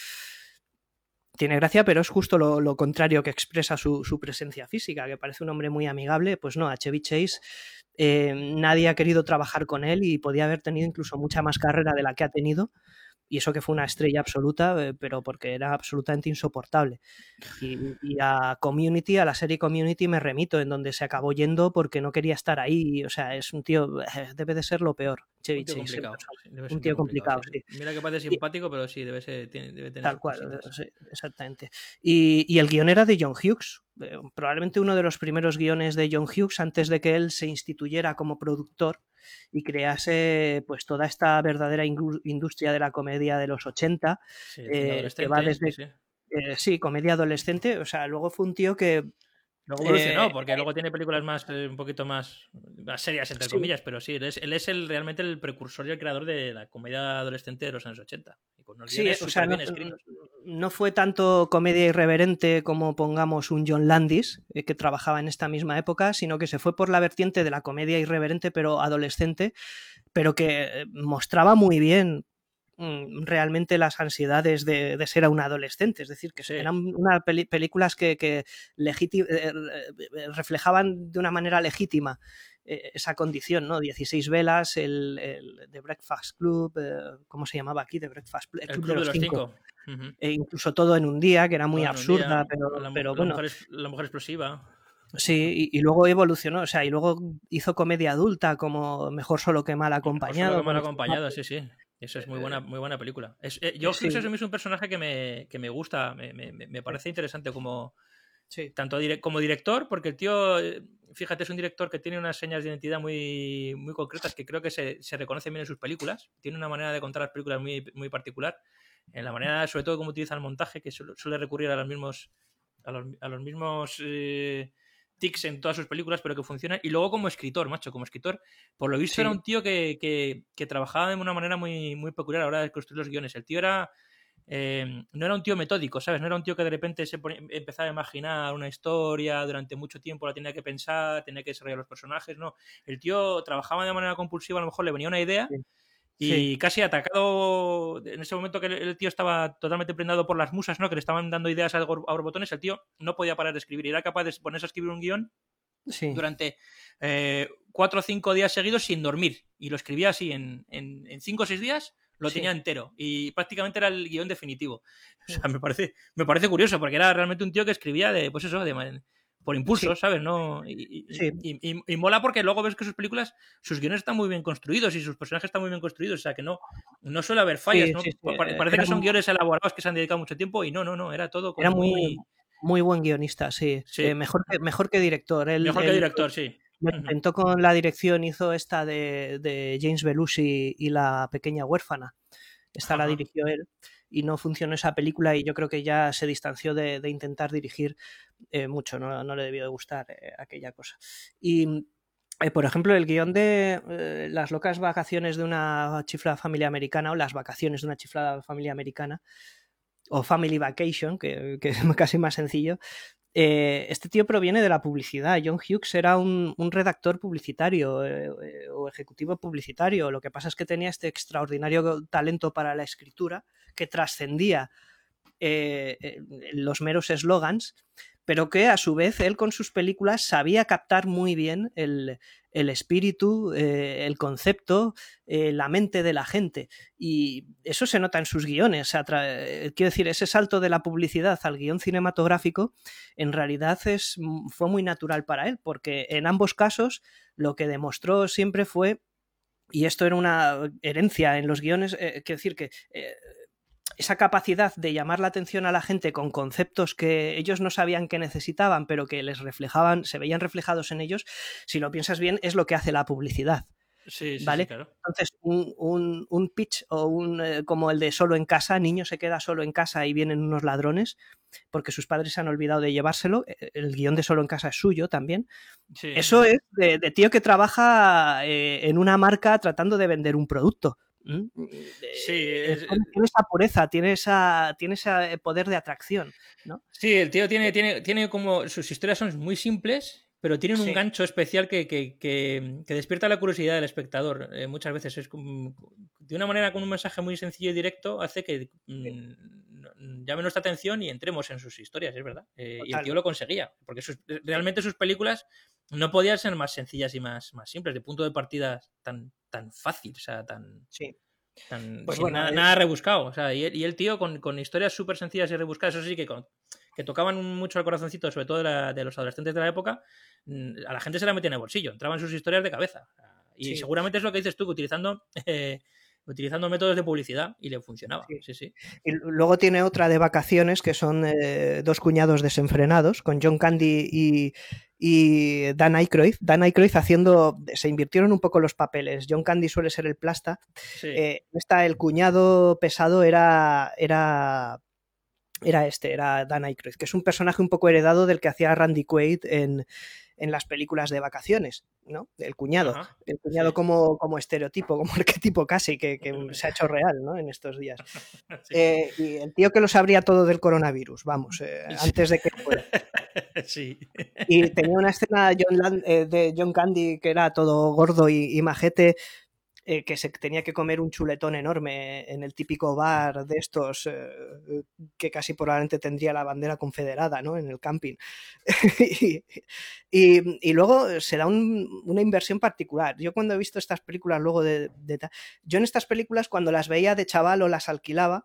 Tiene gracia, pero es justo lo, lo contrario que expresa su, su presencia física, que parece un hombre muy amigable. Pues no, a Chevy Chase eh, nadie ha querido trabajar con él y podía haber tenido incluso mucha más carrera de la que ha tenido. Y eso que fue una estrella absoluta, eh, pero porque era absolutamente insoportable. Y, y a Community, a la serie Community me remito, en donde se acabó yendo porque no quería estar ahí. O sea, es un tío, eh, debe de ser lo peor. Chevy un tío Chase, complicado. Sí, debe ser un tío complicado, complicado sí. Mira que parece simpático, y, pero sí, debe, ser, tiene, debe tener tal cual, sí, exactamente. Y, y el guion era de John Hughes, eh, probablemente uno de los primeros guiones de John Hughes antes de que él se instituyera como productor y crease pues toda esta verdadera industria de la comedia de los ochenta, sí, eh, que va desde sí. Eh, sí, comedia adolescente, o sea, luego fue un tío que luego evolucionó, eh, porque eh, luego tiene películas más eh, un poquito más, más serias, entre sí. comillas, pero sí, él es, él es el, realmente el precursor y el creador de la comedia adolescente de los años ochenta. Y con unos sí, o sea, no, no fue tanto comedia irreverente como pongamos un John Landis, eh, que trabajaba en esta misma época, sino que se fue por la vertiente de la comedia irreverente, pero adolescente, pero que mostraba muy bien realmente las ansiedades de, de ser un adolescente, es decir, que sí. eran unas peli películas que, que eh, reflejaban de una manera legítima eh, esa condición, ¿no? dieciséis velas, el, el The Breakfast Club, eh, ¿cómo se llamaba aquí? The Breakfast el, el Club, Club de los, de los Cinco. cinco. Uh-huh. E incluso todo en un día, que era muy todo absurda, día, pero, la, pero la bueno. Mujer, la mujer explosiva. Sí, y, y luego evolucionó, o sea, y luego hizo comedia adulta como Mejor solo que mal acompañado. Mejor solo que mal acompañado, sí, sí. Eso es muy buena, muy buena película. Es, eh, yo sí. creo que es un personaje que me, que me gusta, me, me, me parece interesante como, Sí. Tanto dire- como director, porque el tío, eh, fíjate, es un director que tiene unas señas de identidad muy, muy concretas que creo que se, se reconocen bien en sus películas. Tiene una manera de contar las películas muy, muy particular. En la manera, sobre todo, cómo utiliza el montaje, que suele, suele recurrir a los mismos, a los, a los mismos eh, tics en todas sus películas, pero que funciona. Y luego como escritor, macho, como escritor, por lo visto Sí. era un tío que, que, que trabajaba de una manera muy, muy peculiar a la hora de construir los guiones. El tío era... Eh, no era un tío metódico, ¿sabes? No era un tío que de repente se ponía, empezaba a imaginar una historia durante mucho tiempo, la tenía que pensar, tenía que desarrollar los personajes, no. El tío trabajaba de manera compulsiva, a lo mejor le venía una idea Sí. y Sí. casi atacado en ese momento que el, el tío estaba totalmente prendado por las musas, ¿no? Que le estaban dando ideas a, a borbotones, el tío no podía parar de escribir y era capaz de ponerse a escribir un guión Sí. durante eh, cuatro o cinco días seguidos sin dormir. Y lo escribía así en, en, en cinco o seis días, lo Sí. tenía entero. Y prácticamente era el guión definitivo. O sea, me parece, me parece curioso, porque era realmente un tío que escribía de, pues eso, de, por impulso, Sí. ¿sabes? No, y, y, Sí. y, y, y mola porque luego ves que sus películas, sus guiones están muy bien construidos y sus personajes están muy bien construidos. O sea, que no, no suele haber fallas, Sí, ¿no? sí, sí. Pare- Parece Era que son muy- guiones elaborados que se han dedicado mucho tiempo y no, no, no. Era todo como Era muy, muy... muy buen guionista, sí. Sí. Eh, mejor, que, mejor que director. Él, Mejor que él director, sí. lo Ujú. intentó con la dirección, hizo esta de, de James Belushi y La pequeña huérfana. Esta la Ajá. dirigió él y no funcionó esa película y yo creo que ya se distanció de, de intentar dirigir eh, mucho, no, no le debió de gustar eh, aquella cosa. Y, eh, por ejemplo, el guión de eh, Las locas vacaciones de una chiflada familia americana o Las vacaciones de una chiflada familia americana o Family Vacation, que, que es casi más sencillo. Eh, este tío proviene de la publicidad. John Hughes era un, un redactor publicitario eh, o ejecutivo publicitario. Lo que pasa es que tenía este extraordinario talento para la escritura que trascendía eh, eh, los meros eslogans, pero que a su vez él con sus películas sabía captar muy bien el, el espíritu, eh, el concepto, eh, la mente de la gente. Y eso se nota en sus guiones. O sea, quiero decir, ese salto de la publicidad al guión cinematográfico en realidad es, fue muy natural para él, porque en ambos casos lo que demostró siempre fue, y esto era una herencia en los guiones, eh, quiero decir que... Eh, esa capacidad de llamar la atención a la gente con conceptos que ellos no sabían que necesitaban, pero que les reflejaban, se veían reflejados en ellos, si lo piensas bien, es lo que hace la publicidad. Sí, sí, ¿vale? sí, claro. Entonces, un, un, un pitch o un eh, como el de Solo en casa, niño se queda solo en casa y vienen unos ladrones porque sus padres se han olvidado de llevárselo. El guión de Solo en casa es suyo también. Sí. Eso es de, de tío que trabaja eh, en una marca tratando de vender un producto. ¿Mm? Sí, es, tiene esa pureza, tiene, esa, tiene ese poder de atracción, ¿no? Sí, el tío tiene, tiene, tiene como... Sus historias son muy simples, pero tienen un Sí. gancho especial que, que, que, que despierta la curiosidad del espectador. Eh, muchas veces es como, de una manera con un mensaje muy sencillo y directo, hace que mm, llame nuestra atención y entremos en sus historias, es verdad. Eh, y el tío lo conseguía, porque sus, realmente sus películas no podían ser más sencillas y más, más simples, de punto de partida tan, tan fácil, o sea, tan... Sí. Tan, pues sin bueno, nada, es... nada rebuscado. O sea, y, y el tío con, con historias súper sencillas y rebuscadas, eso sí que, con, que tocaban mucho el corazoncito, sobre todo de, la, de los adolescentes de la época, a la gente se la metía en el bolsillo, entraban sus historias de cabeza. Y sí. seguramente es lo que dices tú, que utilizando, eh, utilizando métodos de publicidad y le funcionaba. Sí. Sí, sí. Y luego tiene otra de vacaciones que son eh, Dos cuñados desenfrenados, con John Candy y, y Dan Aykroyd. Dan Aykroyd haciendo, se invirtieron un poco los papeles. John Candy suele ser el plasta. Sí. Eh, esta, el cuñado pesado era, era, era este, era Dan Aykroyd, que es un personaje un poco heredado del que hacía Randy Quaid en, en las películas de vacaciones, ¿no? El cuñado. Ajá, el cuñado sí. como, como estereotipo, como arquetipo casi, que, que se ha hecho real, ¿no? En estos días. Sí. Eh, y el tío que lo sabría todo del coronavirus, vamos, eh, sí. antes de que fuera. Sí. Y tenía una escena John Land, eh, de John Candy que era todo gordo y, y majete, eh, que se tenía que comer un chuletón enorme en el típico bar de estos eh, que casi probablemente tendría la bandera confederada, ¿no? En el camping. y, y, y luego se da un, una inversión particular. Yo cuando he visto estas películas luego de, de... Yo en estas películas cuando las veía de chaval o las alquilaba,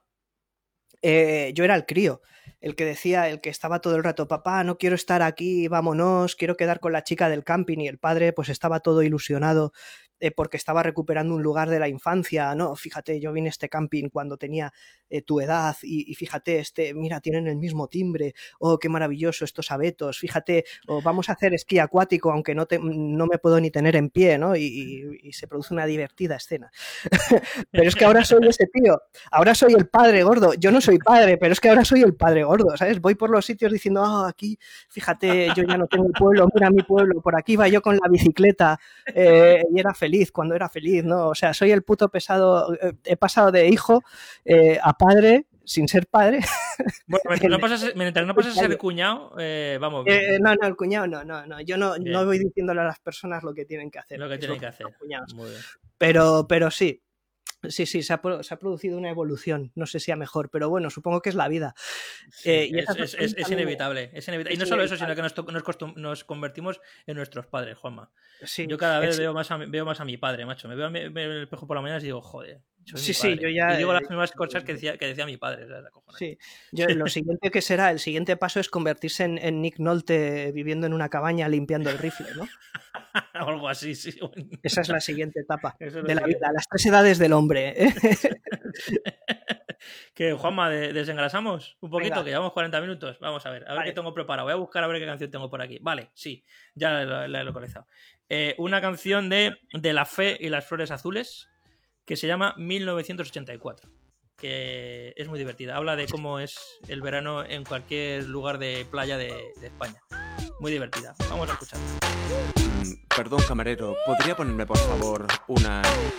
Eh, yo era el crío, el que decía, el que estaba todo el rato, papá, no quiero estar aquí, vámonos, quiero quedar con la chica del camping, y el padre pues estaba todo ilusionado eh, porque estaba recuperando un lugar de la infancia, no, fíjate, yo vine a este camping cuando tenía eh, tu edad y, y fíjate, este, mira, tienen el mismo timbre, oh, qué maravilloso estos abetos, fíjate, o vamos a hacer esquí acuático aunque no, te, no me puedo ni tener en pie, ¿no? Y, y, y se produce una divertida escena. Pero es que ahora soy ese tío, ahora soy el padre gordo, yo no soy padre, pero es que ahora soy el padre gordo, ¿sabes? Voy por los sitios diciendo, ah, oh, aquí, fíjate, yo ya no tengo el pueblo, mira mi pueblo, por aquí iba yo con la bicicleta eh, y era feliz cuando era feliz, ¿no? O sea, soy el puto pesado, eh, he pasado de hijo eh, a padre sin ser padre. Bueno, mientras no pasas, mientras no pasas a ser cuñado, eh, vamos. Eh, no, no, el cuñado no, no, no. Yo no, no voy diciéndole a las personas lo que tienen que hacer. Lo que tienen que hacer. Muy bien. Pero, pero sí. Sí, sí, se ha, se ha producido una evolución. No sé si a mejor, pero bueno, supongo que es la vida. Sí, eh, y es, es, es, es, inevitable, es inevitable. Y no solo eso, sino que nos, nos, nos convertimos en nuestros padres, Juanma. Sí, Yo cada vez es... veo, más a, veo más a mi padre, macho. Me veo en el espejo por la mañana y digo, joder. Sí, sí, yo ya. Y digo las mismas cosas que decía, que decía mi padre. ¿Sabes? Sí, yo, lo siguiente que será, el siguiente paso es convertirse en, en Nick Nolte viviendo en una cabaña limpiando el rifle, ¿no? O algo así, sí. Esa es la siguiente etapa es de la vida, las tres edades del hombre. ¿eh? Que, Juanma, desengrasamos un poquito, Venga. Que llevamos cuarenta minutos. Vamos a ver, a ver vale. qué tengo preparado. Voy a buscar a ver qué canción tengo por aquí. Vale, sí, ya la, la he localizado. Eh, una canción de, de La Fe y las Flores Azules que se llama mil novecientos ochenta y cuatro, que es muy divertida. Habla de cómo es el verano en cualquier lugar de playa de, de España. Muy divertida. Vamos a escucharla. Mm, perdón, camarero, ¿podría ponerme, por favor, una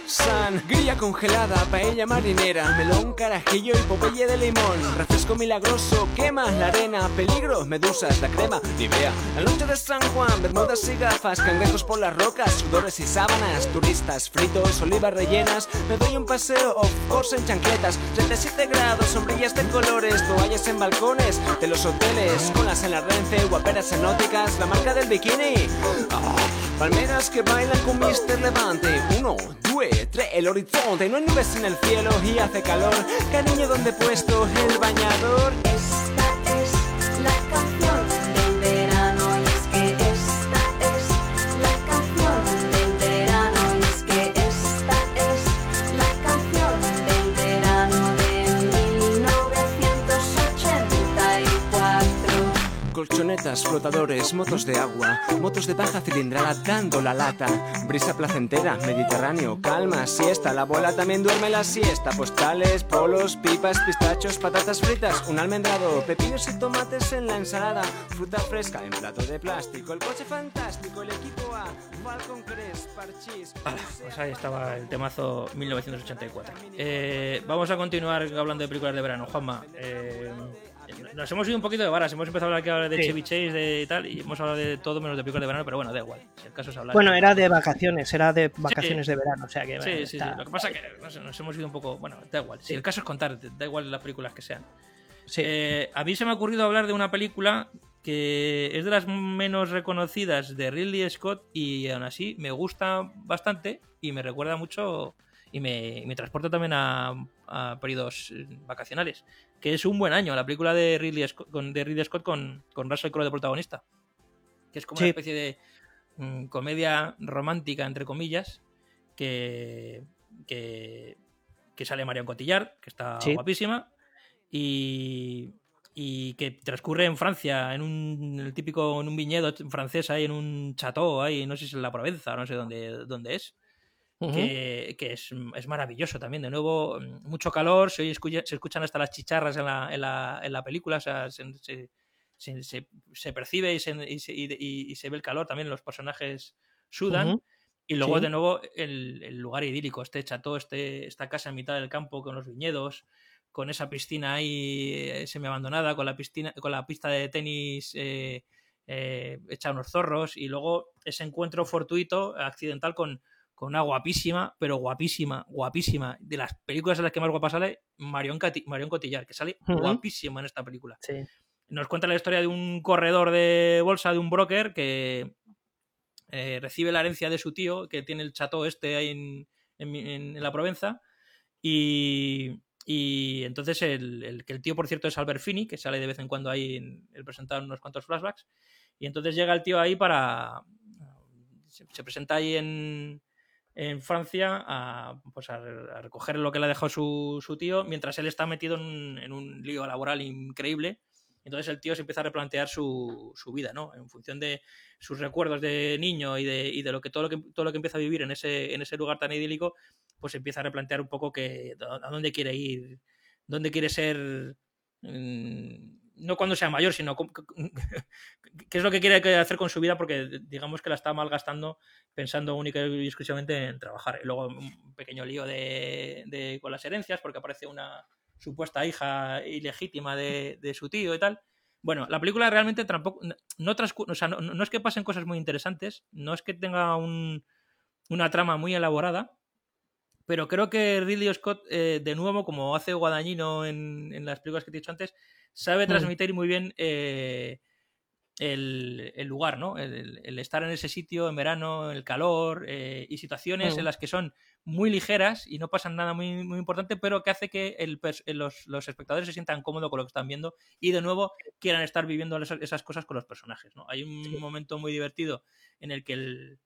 sangría congelada, paella marinera, melón, carajillo y popeye de limón, refresco milagroso, quema la arena, peligro, medusas, la crema, Nivea, la noche de San Juan, bermudas y gafas, cangrejos por las rocas, sudores y sábanas, turistas, fritos, olivas rellenas, me doy un paseo off course en chancletas, treinta y siete grados, sombrillas de colores, toallas en balcones de los hoteles, colas en la Renfe, guaperas exóticas, la marca del bikini, oh, palmeras que bailan con mister Levante, uno, due, tres, el horizonte, no hay nubes en el cielo y hace calor, cariño, donde he puesto el bañador. Esta es la canción del verano, y es que esta es la canción del verano, y es que esta es la canción del verano de mil novecientos ochenta y cuatro. Colchonetas, flotadores, motos de agua, motos de baja cilindrada dando la lata, brisa placentera, Mediterráneo, calma, siesta, la abuela también duerme la siesta, postales, polos, pipas, pistachos, patatas fritas, un almendrado, pepinos y tomates en la ensalada, fruta fresca en plato de plástico, el coche fantástico, el equipo A, Falcon Crest, Parchís... Ah, pues ahí estaba el temazo mil novecientos ochenta y cuatro. Eh, vamos a continuar hablando de películas de verano, Juanma. Eh... Nos hemos ido un poquito de varas, hemos empezado a hablar de sí. Chevy Chase de y tal, y hemos hablado de todo menos de películas de verano, pero bueno, da igual, si el caso es hablar. Bueno, era de vacaciones, era de vacaciones sí. de verano, o sea que... Sí, bueno, sí, está... sí, lo que pasa es que no sé, nos hemos ido un poco... Bueno, da igual, si sí. el caso es contar, da igual las películas que sean. Sí. Eh, a mí se me ha ocurrido hablar de una película que es de las menos reconocidas de Ridley Scott y aún así me gusta bastante y me recuerda mucho... Y me, me transporta también a, a periodos vacacionales, que es Un buen año, la película de Ridley Scott con, de Ridley Scott con, con Russell Crowe de protagonista, que es como sí. una especie de mm, comedia romántica, entre comillas, que, que, que sale Marion Cotillard, que está sí. guapísima, y, y que transcurre en Francia, en un el típico en un viñedo francés, ahí en un chateau, ahí, no sé si es en la Provenza, no sé dónde, dónde es. Uh-huh. Que, que es, es maravilloso también. De nuevo, mucho calor, se, oye, escucha, se escuchan hasta las chicharras en la, en la, en la película, o sea, se, se, se, se, se percibe y se, y, se, y, y se ve el calor también, los personajes sudan. Uh-huh. Y luego, sí. de nuevo, el, el lugar idílico, este chateau, este, esta casa en mitad del campo con los viñedos, con esa piscina ahí semi-abandonada, con la, piscina, con la pista de tenis eh, eh, hecha unos zorros, y luego ese encuentro fortuito, accidental con con una guapísima, pero guapísima, guapísima, de las películas en las que más guapa sale, Marion, Cati- Marion Cotillard, que sale uh-huh. guapísima en esta película. Sí. Nos cuenta la historia de un corredor de bolsa, de un broker, que eh, recibe la herencia de su tío, que tiene el chateau este ahí en, en, en, en la Provenza, y, y entonces el, el, que el tío, por cierto, es Albert Finney, que sale de vez en cuando ahí en el presentar unos cuantos flashbacks, y entonces llega el tío ahí para... Se, se presenta ahí en... en Francia a, pues a, a recoger lo que le ha dejado su, su tío, mientras él está metido en, en un lío laboral increíble. Entonces el tío se empieza a replantear su, su vida, ¿no? En función de sus recuerdos de niño y de, y de lo que todo lo que todo lo que empieza a vivir en ese, en ese lugar tan idílico, pues empieza a replantear un poco que a dónde quiere ir, dónde quiere ser, mmm, no cuando sea mayor, sino qué es lo que quiere hacer con su vida, porque digamos que la está malgastando pensando única y exclusivamente en trabajar. Y luego un pequeño lío de, de con las herencias, porque aparece una supuesta hija ilegítima de, de su tío y tal. Bueno, la película realmente tampoco no, transcur- o sea, no, no es que pasen cosas muy interesantes, no es que tenga un, una trama muy elaborada, pero creo que Ridley Scott, eh, de nuevo, como hace Guadagnino en, en las películas que te he dicho antes, sabe transmitir muy bien eh, el, el lugar, ¿no? El, el estar en ese sitio en verano, el calor eh, y situaciones mm. en las que son muy ligeras y no pasan nada muy, muy importante, pero que hace que el, los, los espectadores se sientan cómodos con lo que están viendo y de nuevo quieran estar viviendo esas, esas cosas con los personajes, ¿no? Hay un sí. momento muy divertido en el que el,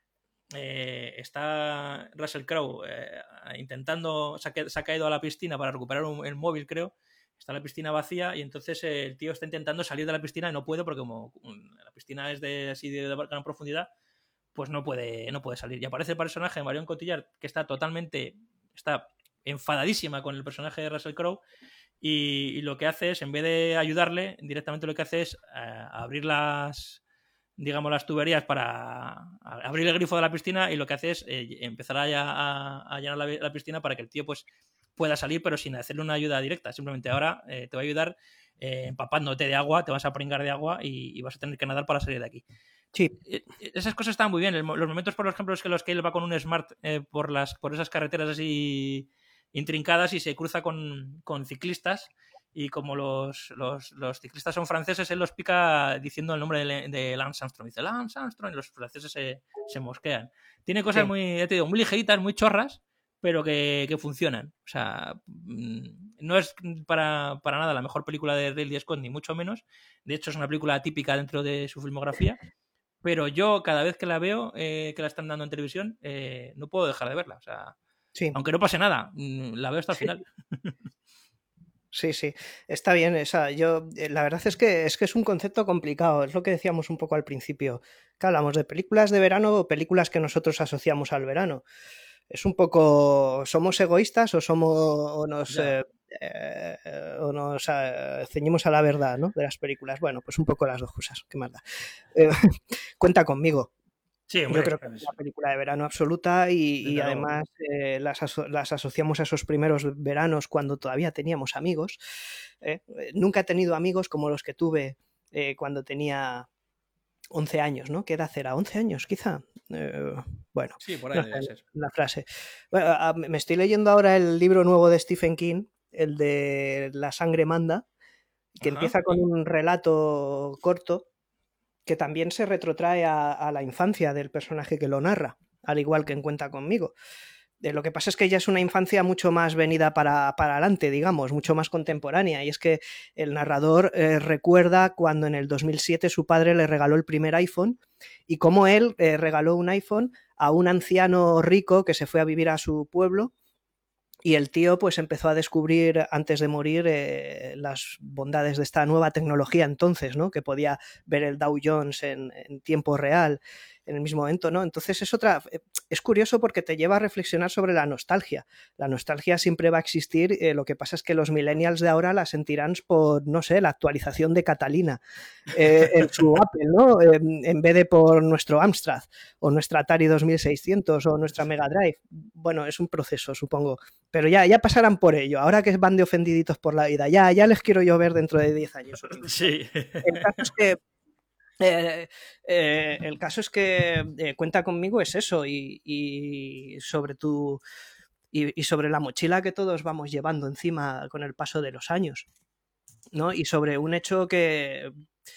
eh, está Russell Crowe eh, intentando, se ha, se ha caído a la piscina para recuperar un, el móvil, creo. Está la piscina vacía y entonces eh, el tío está intentando salir de la piscina y no puede porque como la piscina es de así de gran profundidad, pues no puede, no puede salir. Y aparece el personaje de Marion Cotillard, que está totalmente, está enfadadísima con el personaje de Russell Crowe y, y lo que hace es, en vez de ayudarle, directamente lo que hace es eh, abrir las, digamos, las tuberías para abrir el grifo de la piscina y lo que hace es eh, empezar a, a, a llenar la, la piscina para que el tío pues pueda salir, pero sin hacerle una ayuda directa. Simplemente ahora eh, te va a ayudar eh, empapándote de agua, te vas a pringar de agua y, y vas a tener que nadar para salir de aquí. Sí. Esas cosas están muy bien. El, los momentos, por ejemplo, es que los que él va con un Smart eh, por las por esas carreteras así intrincadas y se cruza con, con ciclistas y como los, los, los ciclistas son franceses, él los pica diciendo el nombre de, de Lance Armstrong. Dice Lance Armstrong y los franceses se, se mosquean. Tiene cosas sí. muy, ya te digo, muy ligeritas, muy chorras, pero que, que funcionan. O sea, no es para, para nada la mejor película de Ridley Scott, ni mucho menos. De hecho, es una película típica dentro de su filmografía. Pero yo, cada vez que la veo, eh, que la están dando en televisión, eh, no puedo dejar de verla. O sea, sí. Aunque no pase nada, la veo hasta el sí. final. Sí, sí, está bien. Esa, yo, la verdad es que, es que es un concepto complicado, es lo que decíamos un poco al principio. Que hablamos de películas de verano o películas que nosotros asociamos al verano. Es un poco, ¿somos egoístas o somos o nos, eh, eh, o nos eh, ceñimos a la verdad, ¿no? De las películas? Bueno, pues un poco las dos cosas, qué más da. Eh, cuenta conmigo. Sí, hombre, yo creo que es una película de verano absoluta y, y además eh, las, aso las asociamos a esos primeros veranos cuando todavía teníamos amigos. ¿eh? Nunca he tenido amigos como los que tuve eh, cuando tenía once años, ¿no? ¿Qué edad era? ¿once años quizá? Eh, bueno, sí, por ahí no sé, la frase. Bueno, a, me estoy leyendo ahora el libro nuevo de Stephen King, el de La sangre manda, que Ajá. empieza con un relato corto que también se retrotrae a, a la infancia del personaje que lo narra, al igual que en Cuenta conmigo. Eh, lo que pasa es que ya es una infancia mucho más venida para, para adelante, digamos, mucho más contemporánea, y es que el narrador eh, recuerda cuando en el dos mil siete su padre le regaló el primer iPhone y cómo él eh, regaló un iPhone a un anciano rico que se fue a vivir a su pueblo. Y el tío pues empezó a descubrir antes de morir eh, las bondades de esta nueva tecnología entonces, ¿no? Que podía ver el Dow Jones en, en tiempo real en el mismo momento, ¿no? Entonces es otra, es curioso porque te lleva a reflexionar sobre la nostalgia. La nostalgia siempre va a existir, eh, lo que pasa es que los millennials de ahora la sentirán por, no sé, la actualización de Catalina eh, en su Apple, ¿no? Eh, en vez de por nuestro Amstrad o nuestra Atari dos mil seiscientos o nuestra Mega Drive. Bueno, es un proceso, supongo. Pero ya, ya pasarán por ello. Ahora que van de ofendiditos por la vida, ya, ya les quiero yo ver dentro de diez años. Sí. El caso es que Eh, eh, el caso es que eh, Cuenta conmigo es eso y, y sobre tu y, y sobre la mochila que todos vamos llevando encima con el paso de los años, ¿no? Y sobre un hecho que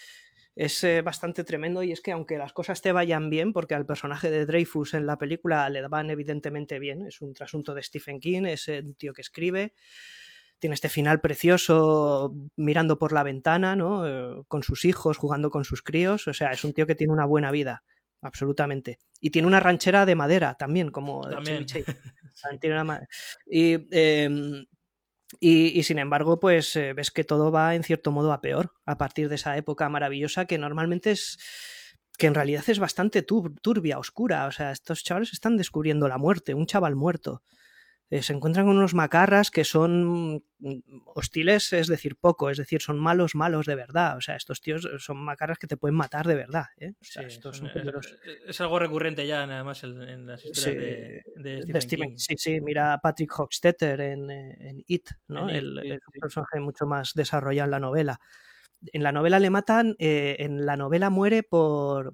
es eh, bastante tremendo, y es que aunque las cosas te vayan bien, porque al personaje de Dreyfus en la película le van evidentemente bien, es un trasunto de Stephen King, es un tío que escribe, tiene este final precioso mirando por la ventana, ¿no? Eh, con sus hijos, jugando con sus críos, o sea, es un tío que tiene una buena vida. absolutamente. Y tiene una ranchera de madera también, como También. Chevy Chase. También tiene una ma- y, eh, y, y sin embargo, pues eh, ves que todo va en cierto modo a peor a partir de esa época maravillosa que normalmente es, que en realidad es bastante tur- turbia, oscura. O sea, estos chavales están descubriendo la muerte, un chaval muerto. Eh, se encuentran con unos macarras que son mm, hostiles, es decir, poco, es decir, son malos, malos de verdad. O sea, estos tíos son macarras que te pueden matar de verdad. ¿eh? O sea, Sí, estos son- son es, peligrosos. es algo recurrente ya, nada más, en, en las Sí, historias de, de de Stephen Stephen, King. sí, sí, mira a Patrick Hochstetter en, eh, en It, ¿no? En It, El, sí, es un sí. personaje mucho más desarrollado en la novela. En la novela le matan, eh, en la novela muere por...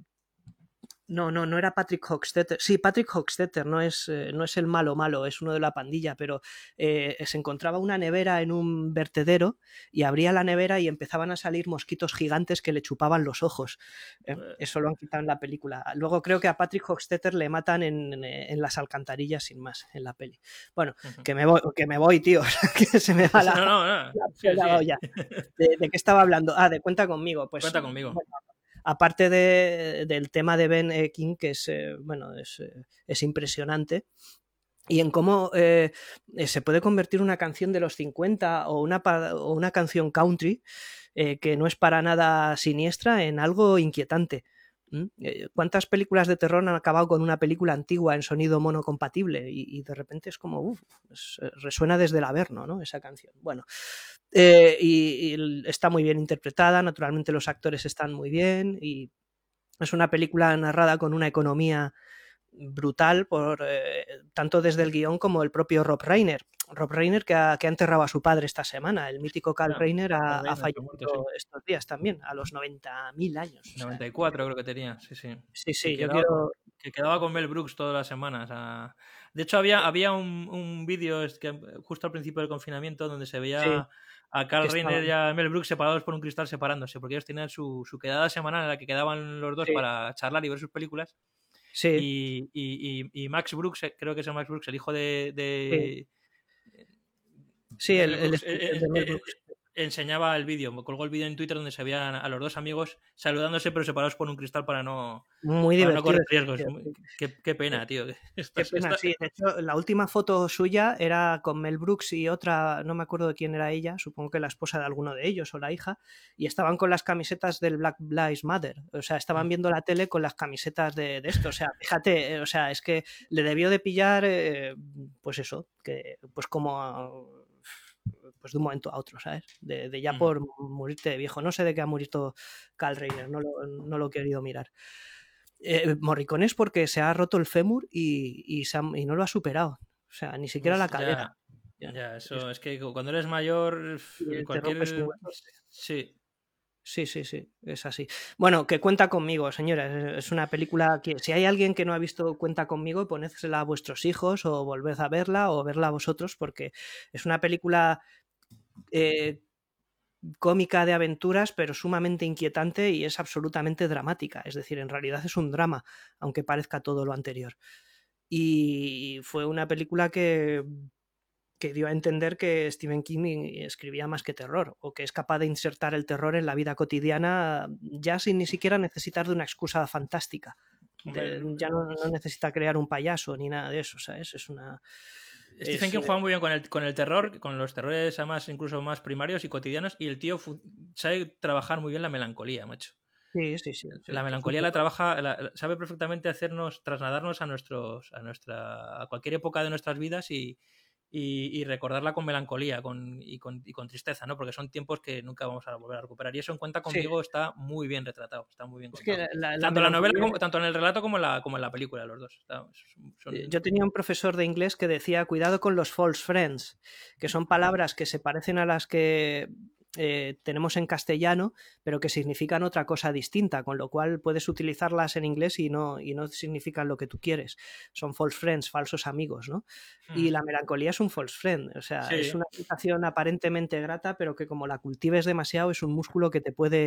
No, no, no era Patrick Hochstetter. Sí, Patrick Hochstetter no es, eh, no es el malo malo, es uno de la pandilla, pero eh, se encontraba una nevera en un vertedero y abría la nevera y empezaban a salir mosquitos gigantes que le chupaban los ojos. Eh, Eh, eso lo han quitado en la película. Luego creo que a Patrick Hochstetter le matan en, en, en las alcantarillas sin más, en la peli. Bueno, ujú. que me voy, que me voy, tío, que se me va la, No, no, no. la, Sigue, la sigue. olla. ¿De, ¿De qué estaba hablando? Ah, de Cuenta conmigo. Pues Cuenta conmigo. bueno, aparte de, del tema de Ben eh, King, que es, eh, bueno, es, eh, es impresionante, y en cómo eh, eh, se puede convertir una canción de los cincuenta o una, pa- o una canción country eh, que no es para nada siniestra en algo inquietante. ¿Mm? Eh, ¿Cuántas películas de terror han acabado con una película antigua en sonido monocompatible? Y, y de repente es como, uff, resuena desde el Averno, ¿no? Esa canción. Bueno, eh, y, y está muy bien interpretada, naturalmente los actores están muy bien y es una película narrada con una economía brutal, por eh, tanto desde el guión como el propio Rob Reiner. Rob Reiner que ha, que ha enterrado a su padre esta semana. El mítico Carl Ah, Reiner ha, Carl ha Reiner está fallecido muerto, sí. estos días también, a los noventa mil años. O sea, noventa y cuatro creo que tenía, sí, sí. sí, Que sí, yo quedaba, con, quiero... que quedaba con Mel Brooks todas las semanas. ah. De hecho, había, había un, un vídeo es que, justo al principio del confinamiento donde se Sí, veía a Carl que Reiner estaban... y a Mel Brooks separados por un cristal separándose, porque ellos tenían su, su quedada semanal en la que quedaban los dos Sí, para charlar y ver sus películas. sí, Y, y, y, y Max Brooks, eh, creo que es el Max Brooks, el hijo de, sí, de, sí, de el, Mel el Brooks, eh, escritor eh, de Mel eh, Brooks. enseñaba el vídeo, colgó el vídeo en Twitter donde se veían a los dos amigos saludándose pero separados por un cristal para no, Muy para no divertido. correr riesgos. Sí. Qué, qué pena, tío. Esto Qué es- pena, esto- sí. De hecho, la última foto suya era con Mel Brooks y otra, no me acuerdo de quién era ella, supongo que la esposa de alguno de ellos o la hija, y estaban con las camisetas del Black Lives Matter. O sea, estaban viendo la tele con las camisetas de, de esto. O sea, fíjate, eh, o sea, es que le debió de pillar, eh, pues eso, que pues como a- pues de un momento a otro, ¿sabes? De, de ya Ujú. por morirte de viejo. No sé de qué ha muerto Carl Reiner, no lo, no lo he querido mirar. Eh, Morricone es porque se ha roto el fémur y, y, se ha- y no lo ha superado. O sea, ni siquiera Uf, la ya, cadera. ya, Ya, eso es que cuando eres mayor, y te rompes un cualquier... hueso. Sí, Sí, sí, sí, es así. Bueno, que Cuenta conmigo, señora. Es una película que si hay alguien que no ha visto Cuenta conmigo, ponédsela a vuestros hijos o volved a verla o verla a vosotros porque es una película eh, cómica de aventuras, pero sumamente inquietante y es absolutamente dramática. Es decir, en realidad es un drama, aunque parezca todo lo anterior. Y fue una película que, que dio a entender que Stephen King escribía más que terror, o que es capaz de insertar el terror en la vida cotidiana ya sin ni siquiera necesitar de una excusa fantástica. De, hombre, ya no, no necesita crear un payaso ni nada de eso, ¿sabes? Es una... Stephen es, King juega muy bien con el, con el terror, con los terrores además incluso más primarios y cotidianos, y el tío fu- sabe trabajar muy bien la melancolía, macho. Sí, sí, sí. sí La melancolía la trabaja, la, sabe perfectamente hacernos, trasladarnos a nuestros, a nuestra, a cualquier época de nuestras vidas y, y, y recordarla con melancolía con, y, con, y con tristeza, ¿no? Porque son tiempos que nunca vamos a volver a recuperar. Y eso en Cuenta conmigo sí. está muy bien retratado, está muy bien Es contado. que la, la tanto, la novela melancolía... como, tanto en el relato como en la, como en la película, los dos. Está, son... Yo tenía un profesor de inglés que decía cuidado con los false friends, que son palabras que se parecen a las que eh, tenemos en castellano, pero que significan otra cosa distinta, con lo cual puedes utilizarlas en inglés y no, y no significan lo que tú quieres. Son false friends, falsos amigos, ¿no? Hmm. Y la melancolía es un false friend, o sea, Sí. es una sensación aparentemente grata, pero que como la cultives demasiado es un músculo que te puede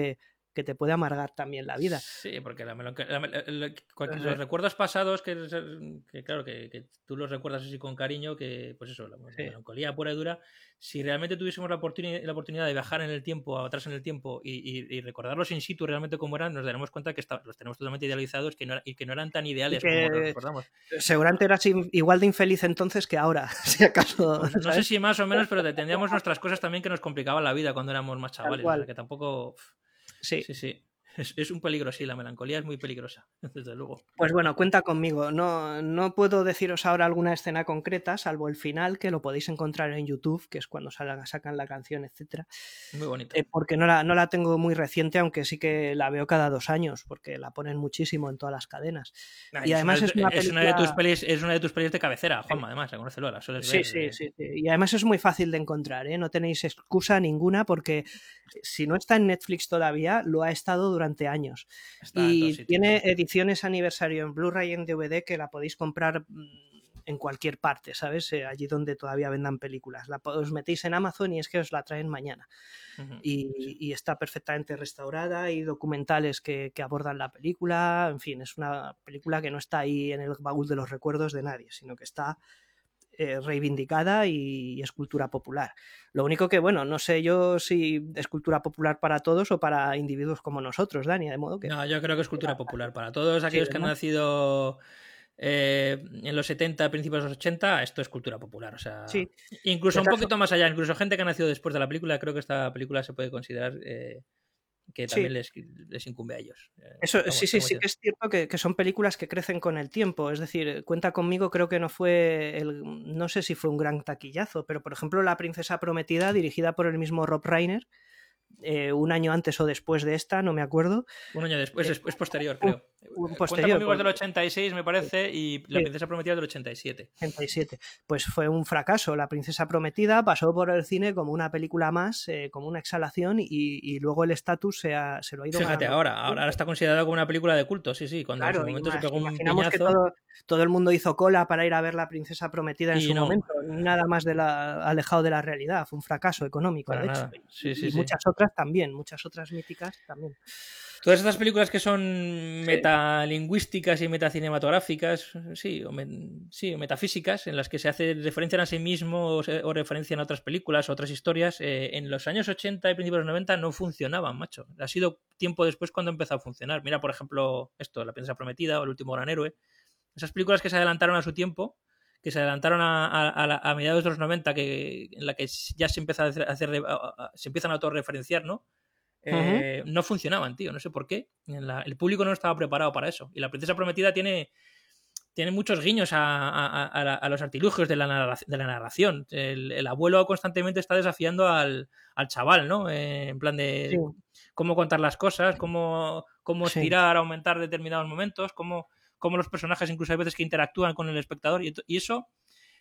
que te puede amargar también la vida. Sí, porque la melancolía, la, la, la, cualquier, los recuerdos pasados, que, que claro, que, que tú los recuerdas así con cariño, que pues eso, la, la sí. melancolía pura y dura, si realmente tuviésemos la oportunidad, la oportunidad de viajar en el tiempo, atrás en el tiempo, y, y, y recordarlos in situ realmente como eran, nos daremos cuenta que está, los tenemos totalmente idealizados que no, y que no eran tan ideales que, como los recordamos. Seguramente eras igual de infeliz entonces que ahora, si acaso. Pues no ¿sabes? sé si más o menos, pero tendríamos nuestras cosas también que nos complicaban la vida cuando éramos más chavales, o sea, que tampoco... Sí, sí, sí. Es, es un peligro, sí, la melancolía es muy peligrosa, desde luego. Pues bueno, cuenta conmigo. No, no puedo deciros ahora alguna escena concreta, salvo el final, que lo podéis encontrar en YouTube, que es cuando salgan, sacan la canción, etcétera. Muy bonita. Eh, porque no la, no la tengo muy reciente, aunque sí que la veo cada dos años, porque la ponen muchísimo en todas las cadenas. Ay, y además es una, es, una película... es, una de tus pelis, es una de tus pelis de cabecera, Juanma, además, la conócelo, la sueles sí, ver. Sí, sí, sí. Y además es muy fácil de encontrar, ¿eh? No tenéis excusa ninguna, porque si no está en Netflix todavía, lo ha estado durante años. Está y tiene ediciones aniversario en Blu-ray y en D V D que la podéis comprar en cualquier parte, ¿sabes? Eh, allí donde todavía vendan películas. La, os metéis en Amazon y es que os la traen mañana. Uh-huh. y, sí. y está perfectamente restaurada. Hay documentales que, que abordan la película. En fin, es una película que no está ahí en el baúl de los recuerdos de nadie, sino que está... Eh, reivindicada y, y es cultura popular. Lo único que, bueno, no sé yo si es cultura popular para todos o para individuos como nosotros, Dani, de modo que... No, yo creo que es cultura popular para todos aquellos sí, que han nacido eh, en los setenta, principios de los ochenta, esto es cultura popular, o sea... Sí. Incluso un poquito más allá, incluso gente que ha nacido después de la película, creo que esta película se puede considerar... Eh, que también sí. les, les incumbe a ellos. Eso, estamos, sí, sí, sí que es cierto que, que son películas que crecen con el tiempo, es decir, Cuenta conmigo creo que no fue, el, no sé si fue un gran taquillazo, pero por ejemplo La princesa prometida, dirigida por el mismo Rob Reiner, eh, un año antes o después de esta, no me acuerdo. Un año después, eh, es, es posterior, creo. Un, un posterior, Cuenta conmigo es del ochenta y seis, me parece, y La princesa prometida es del ochenta y siete. ochenta y siete. Pues fue un fracaso. La princesa prometida pasó por el cine como una película más, eh, como una exhalación, y, y luego el estatus se, ha, se lo ha ido... Fíjate, ahora, ahora está considerado como una película de culto, sí, sí. Cuando claro, en su momento se pegó un imaginamos piñazo... que todo, todo el mundo hizo cola para ir a ver La princesa prometida en y su no. momento. Nada más de la, alejado de la realidad. Fue un fracaso económico, para de nada. hecho. Sí, sí, y sí. muchas otras también, muchas otras míticas también. Todas estas películas que son metalingüísticas y metacinematográficas, sí o, me, sí, o metafísicas, en las que se hace referencia a sí mismo o, se, o referencian a otras películas o otras historias, eh, en los años ochenta y principios de los noventa no funcionaban, macho. Ha sido tiempo después cuando empezó a funcionar. Mira, por ejemplo, esto, La princesa prometida o El último gran héroe. Esas películas que se adelantaron a su tiempo, que se adelantaron a, a, a, la, a mediados de los noventa, que, en la que ya se empieza a hacer, a hacer a, a, se empiezan a autorreferenciar, ¿no? Eh, uh-huh. No funcionaban, tío, no sé por qué. La, el público no estaba preparado para eso. Y La princesa prometida tiene, tiene muchos guiños a, a, a, a los artilugios de la, narra, de la narración. El, el abuelo constantemente está desafiando al, al chaval, ¿no? Eh, en plan de sí. cómo contar las cosas, cómo, cómo estirar, sí. aumentar determinados momentos, cómo, cómo los personajes incluso hay veces que interactúan con el espectador. Y, y eso...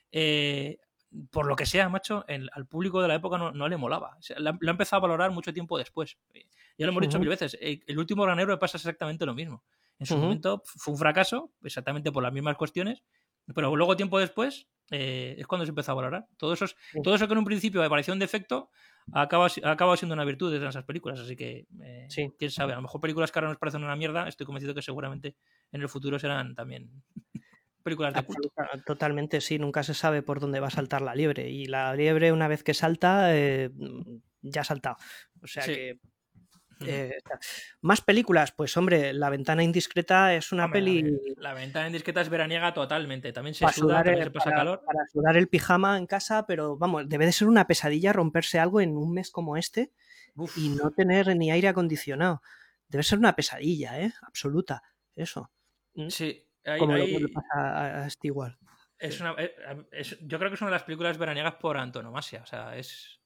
Eh, por lo que sea, macho, el, al público de la época no, no le molaba. O sea, lo ha empezado a valorar mucho tiempo después. Ya lo hemos dicho uh-huh. mil veces. El, el último gran héroe pasa exactamente lo mismo. En su uh-huh. momento fue un fracaso, exactamente por las mismas cuestiones, pero luego, tiempo después, eh, es cuando se empezó a valorar. Todo eso, es, uh-huh. todo eso que en un principio me parecía un defecto, ha acabado, ha acabado siendo una virtud de esas películas. Así que, eh, sí. quién sabe, a lo mejor películas que ahora nos parecen una mierda, estoy convencido que seguramente en el futuro serán también... películas de culto. Totalmente, sí, nunca se sabe por dónde va a saltar la liebre y la liebre una vez que salta eh, ya ha saltado, o sea sí. que eh, más películas, pues hombre, La ventana indiscreta es una hombre, peli... La, la ventana indiscreta es veraniega totalmente, también se suda, también se pasa para, calor. Para sudar el pijama en casa, pero vamos, debe de ser una pesadilla romperse algo en un mes como este. Uf. Y no tener ni aire acondicionado, debe ser una pesadilla, ¿eh? Absoluta, eso. Sí. Hay, como hay... lo que le pasa a, a este igual. Es una, es, yo creo que es una de las películas veraniegas por antonomasia. O sea, es.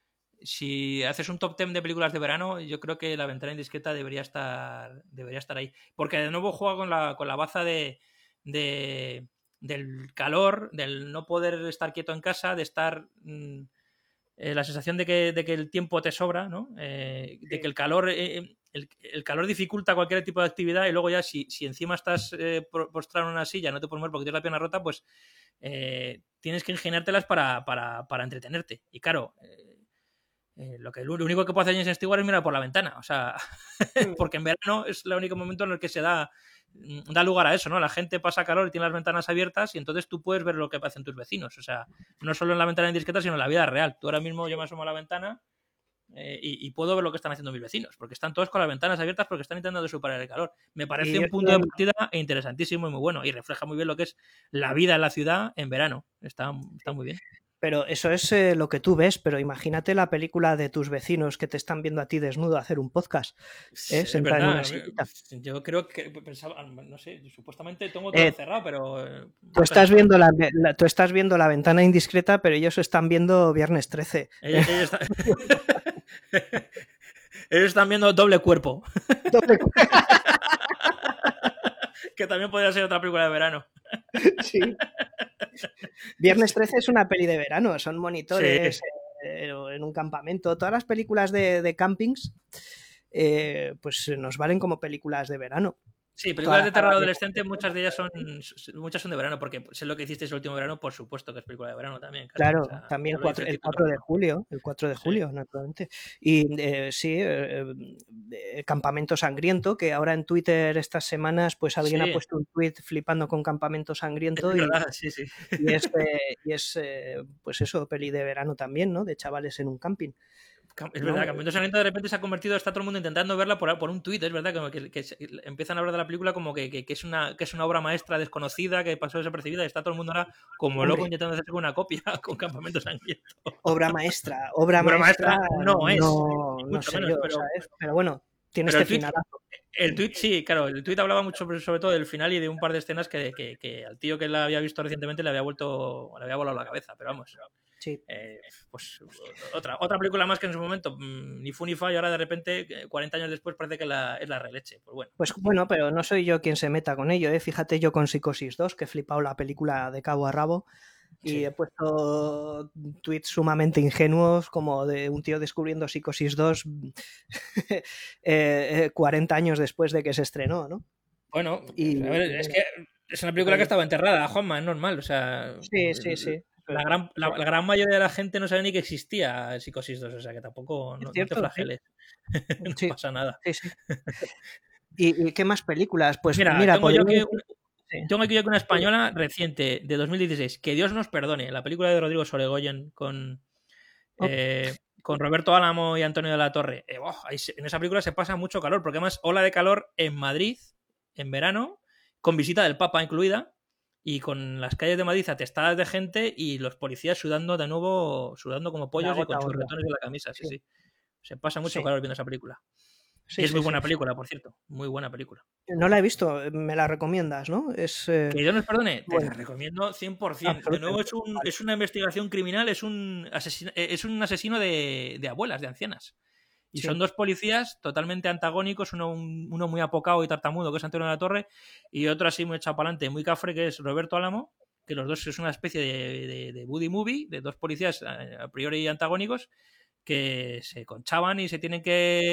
Si haces un top ten de películas de verano, yo creo que La ventana indiscreta debería estar. Debería estar ahí. Porque de nuevo juega con la, con la baza de, de. del calor, del no poder estar quieto en casa, de estar. Mmm, eh, la sensación de que, de que el tiempo te sobra, ¿no? Eh, sí. De que el calor. Eh, El, el calor dificulta cualquier tipo de actividad y luego ya si, si encima estás eh, postrado en una silla, no te puedes mover porque tienes la pierna rota, pues eh, tienes que ingeniártelas para, para, para entretenerte. Y claro, eh, Eh, lo que lo único que puede hacer James Stewart es mirar por la ventana, o sea, porque en verano es el único momento en el que se da, da lugar a eso, ¿no? La gente pasa calor y tiene las ventanas abiertas y entonces tú puedes ver lo que hacen tus vecinos, o sea, no solo en la ventana indiscreta, sino en la vida real. Tú ahora mismo yo me asomo a la ventana eh, y, y puedo ver lo que están haciendo mis vecinos, porque están todos con las ventanas abiertas porque están intentando superar el calor. Me parece un punto de partida interesantísimo y muy bueno y refleja muy bien lo que es la vida en la ciudad en verano. Está, está muy bien. Pero eso es eh, lo que tú ves, pero imagínate la película de tus vecinos que te están viendo a ti desnudo hacer un podcast. ¿eh? Es Sentado en verdad, una sillita. yo creo que pensaba, no sé, supuestamente tengo todo Eh, cerrado, pero... eh, Tú estás, viendo la, la- tú estás viendo la ventana indiscreta, pero ellos están viendo Viernes trece. Ellos, ellos están... ellos están viendo Doble Cuerpo, Doble- que también podría ser otra película de verano. Sí. Viernes trece es una peli de verano, son monitores Sí. eh, en un campamento. Todas las películas de, de campings eh, pues nos valen como películas de verano. Sí, películas de terror Todas- adolescente, muchas de ellas son muchas son de verano, porque sé lo que hicisteis el último verano, por supuesto que es película de verano también. Claro, o sea, también es cuatro- el diferente, cuatro de julio, el cuatro de Sí. julio, naturalmente. Y eh, sí, eh, eh, Campamento Sangriento, que ahora en Twitter estas semanas, pues alguien Sí. ha puesto un tweet flipando con Campamento Sangriento Es y, verdad, sí, sí. y es, eh, y es eh, pues eso, peli de verano también, ¿no? De chavales en un camping. Es No, verdad, eh. Campamento Sangriento de repente se ha convertido, está todo el mundo intentando verla por, por un tuit, es verdad, como que, que se- empiezan a hablar de la película como que, que- que es una, que es una obra maestra desconocida, que pasó desapercibida, y está todo el mundo ahora como Hombre. loco intentando hacerse una copia con Campamento Sangriento. Obra maestra, obra, Obra maestra, maestra no es, no, ni no mucho sé menos, yo, pero- ¿sabes? Pero bueno, tiene pero este el tuit- finalazo. El tuit sí, claro, el tuit hablaba mucho sobre, sobre todo del final y de un par de escenas que, que, que al tío que la había visto recientemente le había vuelto, le había volado la cabeza, pero vamos. Sí. Eh, pues otra, otra película más que en su momento mmm, ni fu ni fa y ahora de repente, cuarenta años después, parece que la, es la releche. Pues bueno. Pues bueno, pero no soy yo quien se meta con ello, ¿eh? Fíjate yo con Psicosis dos, que he flipado la película de cabo a rabo y Sí. he puesto tweets sumamente ingenuos como de un tío descubriendo Psicosis dos eh, eh, cuarenta años después de que se estrenó, ¿no? Bueno, Y- a ver, es que es una película que estaba enterrada, Juanma, es normal. O sea, Sí, sí, sí. La gran, la, la gran mayoría de la gente no sabe ni que existía Psicosis dos, o sea que tampoco no, no cierto, te flageles. no Sí. pasa nada. Sí, sí. ¿Y, y qué más películas? Pues Mira, mira, tengo, yo podría- aquí, un- sí. tengo aquí yo que una española reciente de dos mil dieciséis, Que Dios nos perdone, la película de Rodrigo Sorogoyen con, Oh. eh, con Roberto Álamo y Antonio de la Torre. Eh, oh, ahí se- en esa película se pasa mucho calor, porque además ola de calor en Madrid, en verano, con visita del Papa incluida, y con las calles de Madrid atestadas de gente y los policías sudando de nuevo, sudando como pollos y gota con gorda. churretones en la camisa. Sí, Sí. sí. Se pasa mucho Sí. calor viendo esa película. Sí, y es sí, muy sí. buena película, por cierto. Muy buena película. No la he visto, me la recomiendas, ¿no? Es, eh, Que Dios nos perdone, te Bueno. la recomiendo cien por ciento. De Absolutamente. nuevo, es, un, es una investigación criminal, es un asesino, es un asesino de, de abuelas, de ancianas. Y Sí. son dos policías totalmente antagónicos, uno, un- uno muy apocado y tartamudo, que es Antonio de la Torre, y otro así muy echado para adelante, muy cafre, que es Roberto Álamo, que los dos es una especie de, de, de buddy movie, de dos policías eh, a priori antagónicos, que se conchaban y se tienen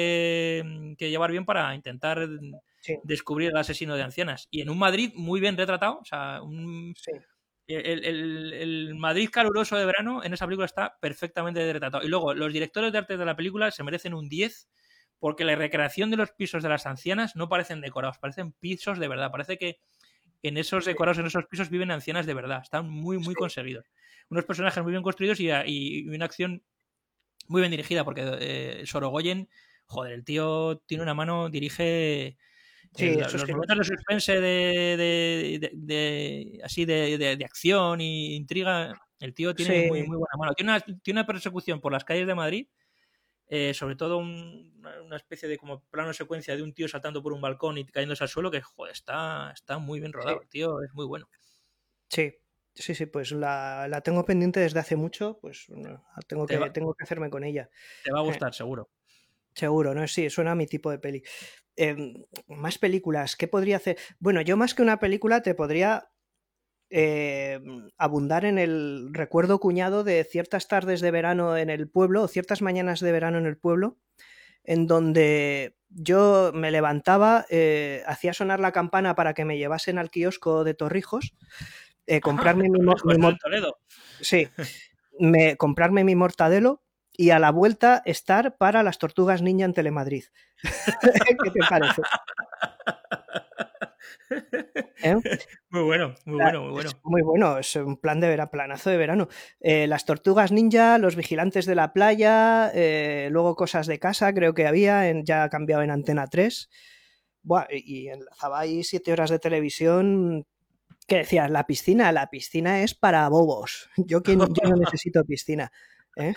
que, que llevar bien para intentar Sí. descubrir al asesino de ancianas. Y en un Madrid muy bien retratado, o sea, un, sí. el, el- el Madrid caluroso de verano en esa película está perfectamente retratado. Y luego, los directores de arte de la película se merecen un diez porque la recreación de los pisos de las ancianas no parecen decorados, parecen pisos de verdad. Parece que en esos decorados, en esos pisos, viven ancianas de verdad. Están muy, muy Sí. conseguidos. Unos personajes muy bien construidos y, y- y una acción muy bien dirigida, porque eh, Sorogoyen, joder, el tío tiene una mano, dirige... Sí, eh, eso los es que- momentos de suspense de, de- de- de- así de, de- de acción y intriga, el tío tiene Sí. muy, muy buena mano. Tiene una, tiene una persecución por las calles de Madrid, eh, sobre todo un- una, una especie de como plano secuencia de un tío saltando por un balcón y cayéndose al suelo, que joder, está, está muy bien rodado, Sí. el tío es muy bueno. Sí, sí, sí, pues la, la tengo pendiente desde hace mucho, pues no, tengo Te que, va- tengo que hacerme con ella. Te va a gustar, seguro. Seguro, ¿no? Sí, suena a mi tipo de peli. Eh, más películas, ¿qué podría hacer? Bueno, yo más que una película te podría eh, abundar en el recuerdo cuñado de ciertas tardes de verano en el pueblo o ciertas mañanas de verano en el pueblo, en donde yo me levantaba, eh, hacía sonar la campana para que me llevasen al kiosco de Torrijos, eh, comprarme mi, mo- mi Con mo- el Toledo. sí, me, comprarme mi mortadelo y a la vuelta estar para las Tortugas Ninja en Telemadrid. ¿Qué te parece? ¿Eh? Muy bueno, muy bueno, muy bueno. Es muy bueno, es un plan de vera, planazo de verano. Eh, las Tortugas Ninja, los Vigilantes de la Playa, eh, luego Cosas de Casa, creo que había, en, ya ha cambiado en Antena tres. Buah, y enlazaba ahí siete horas de televisión. ¿Qué decías? La piscina, la piscina es para bobos. Yo, que, yo no necesito piscina. ¿Eh?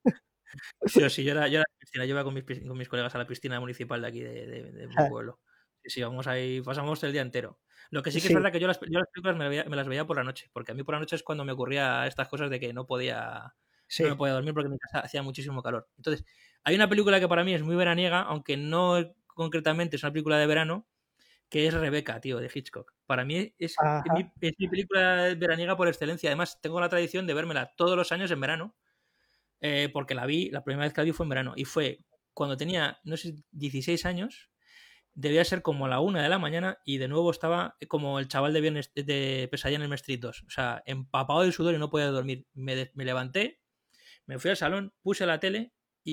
Sí, sí, yo era, yo era piscina, yo iba con mis, con mis colegas a la piscina municipal de aquí de, de, de mi pueblo. Sí, sí, vamos ahí, pasamos el día entero. Lo que sí que sí. es verdad que yo las, yo las películas me, veía, me las veía por la noche, porque a mí por la noche es cuando me ocurría estas cosas de que no podía, sí. no me podía dormir porque en mi casa hacía muchísimo calor. Entonces, hay una película que para mí es muy veraniega, aunque no concretamente es una película de verano, que es Rebeca, tío, de Hitchcock. Para mí es, es, mi, es mi película veraniega por excelencia. Además, tengo la tradición de vérmela todos los años en verano, eh, porque la vi, la primera vez que la vi fue en verano, y fue cuando tenía, no sé, dieciséis años. Debía ser como a la una de la mañana y de nuevo estaba como el chaval de, viernes, de Pesadilla en el Street dos. O sea, empapado de sudor y no podía dormir. Me, de, me levanté, me fui al salón, puse la tele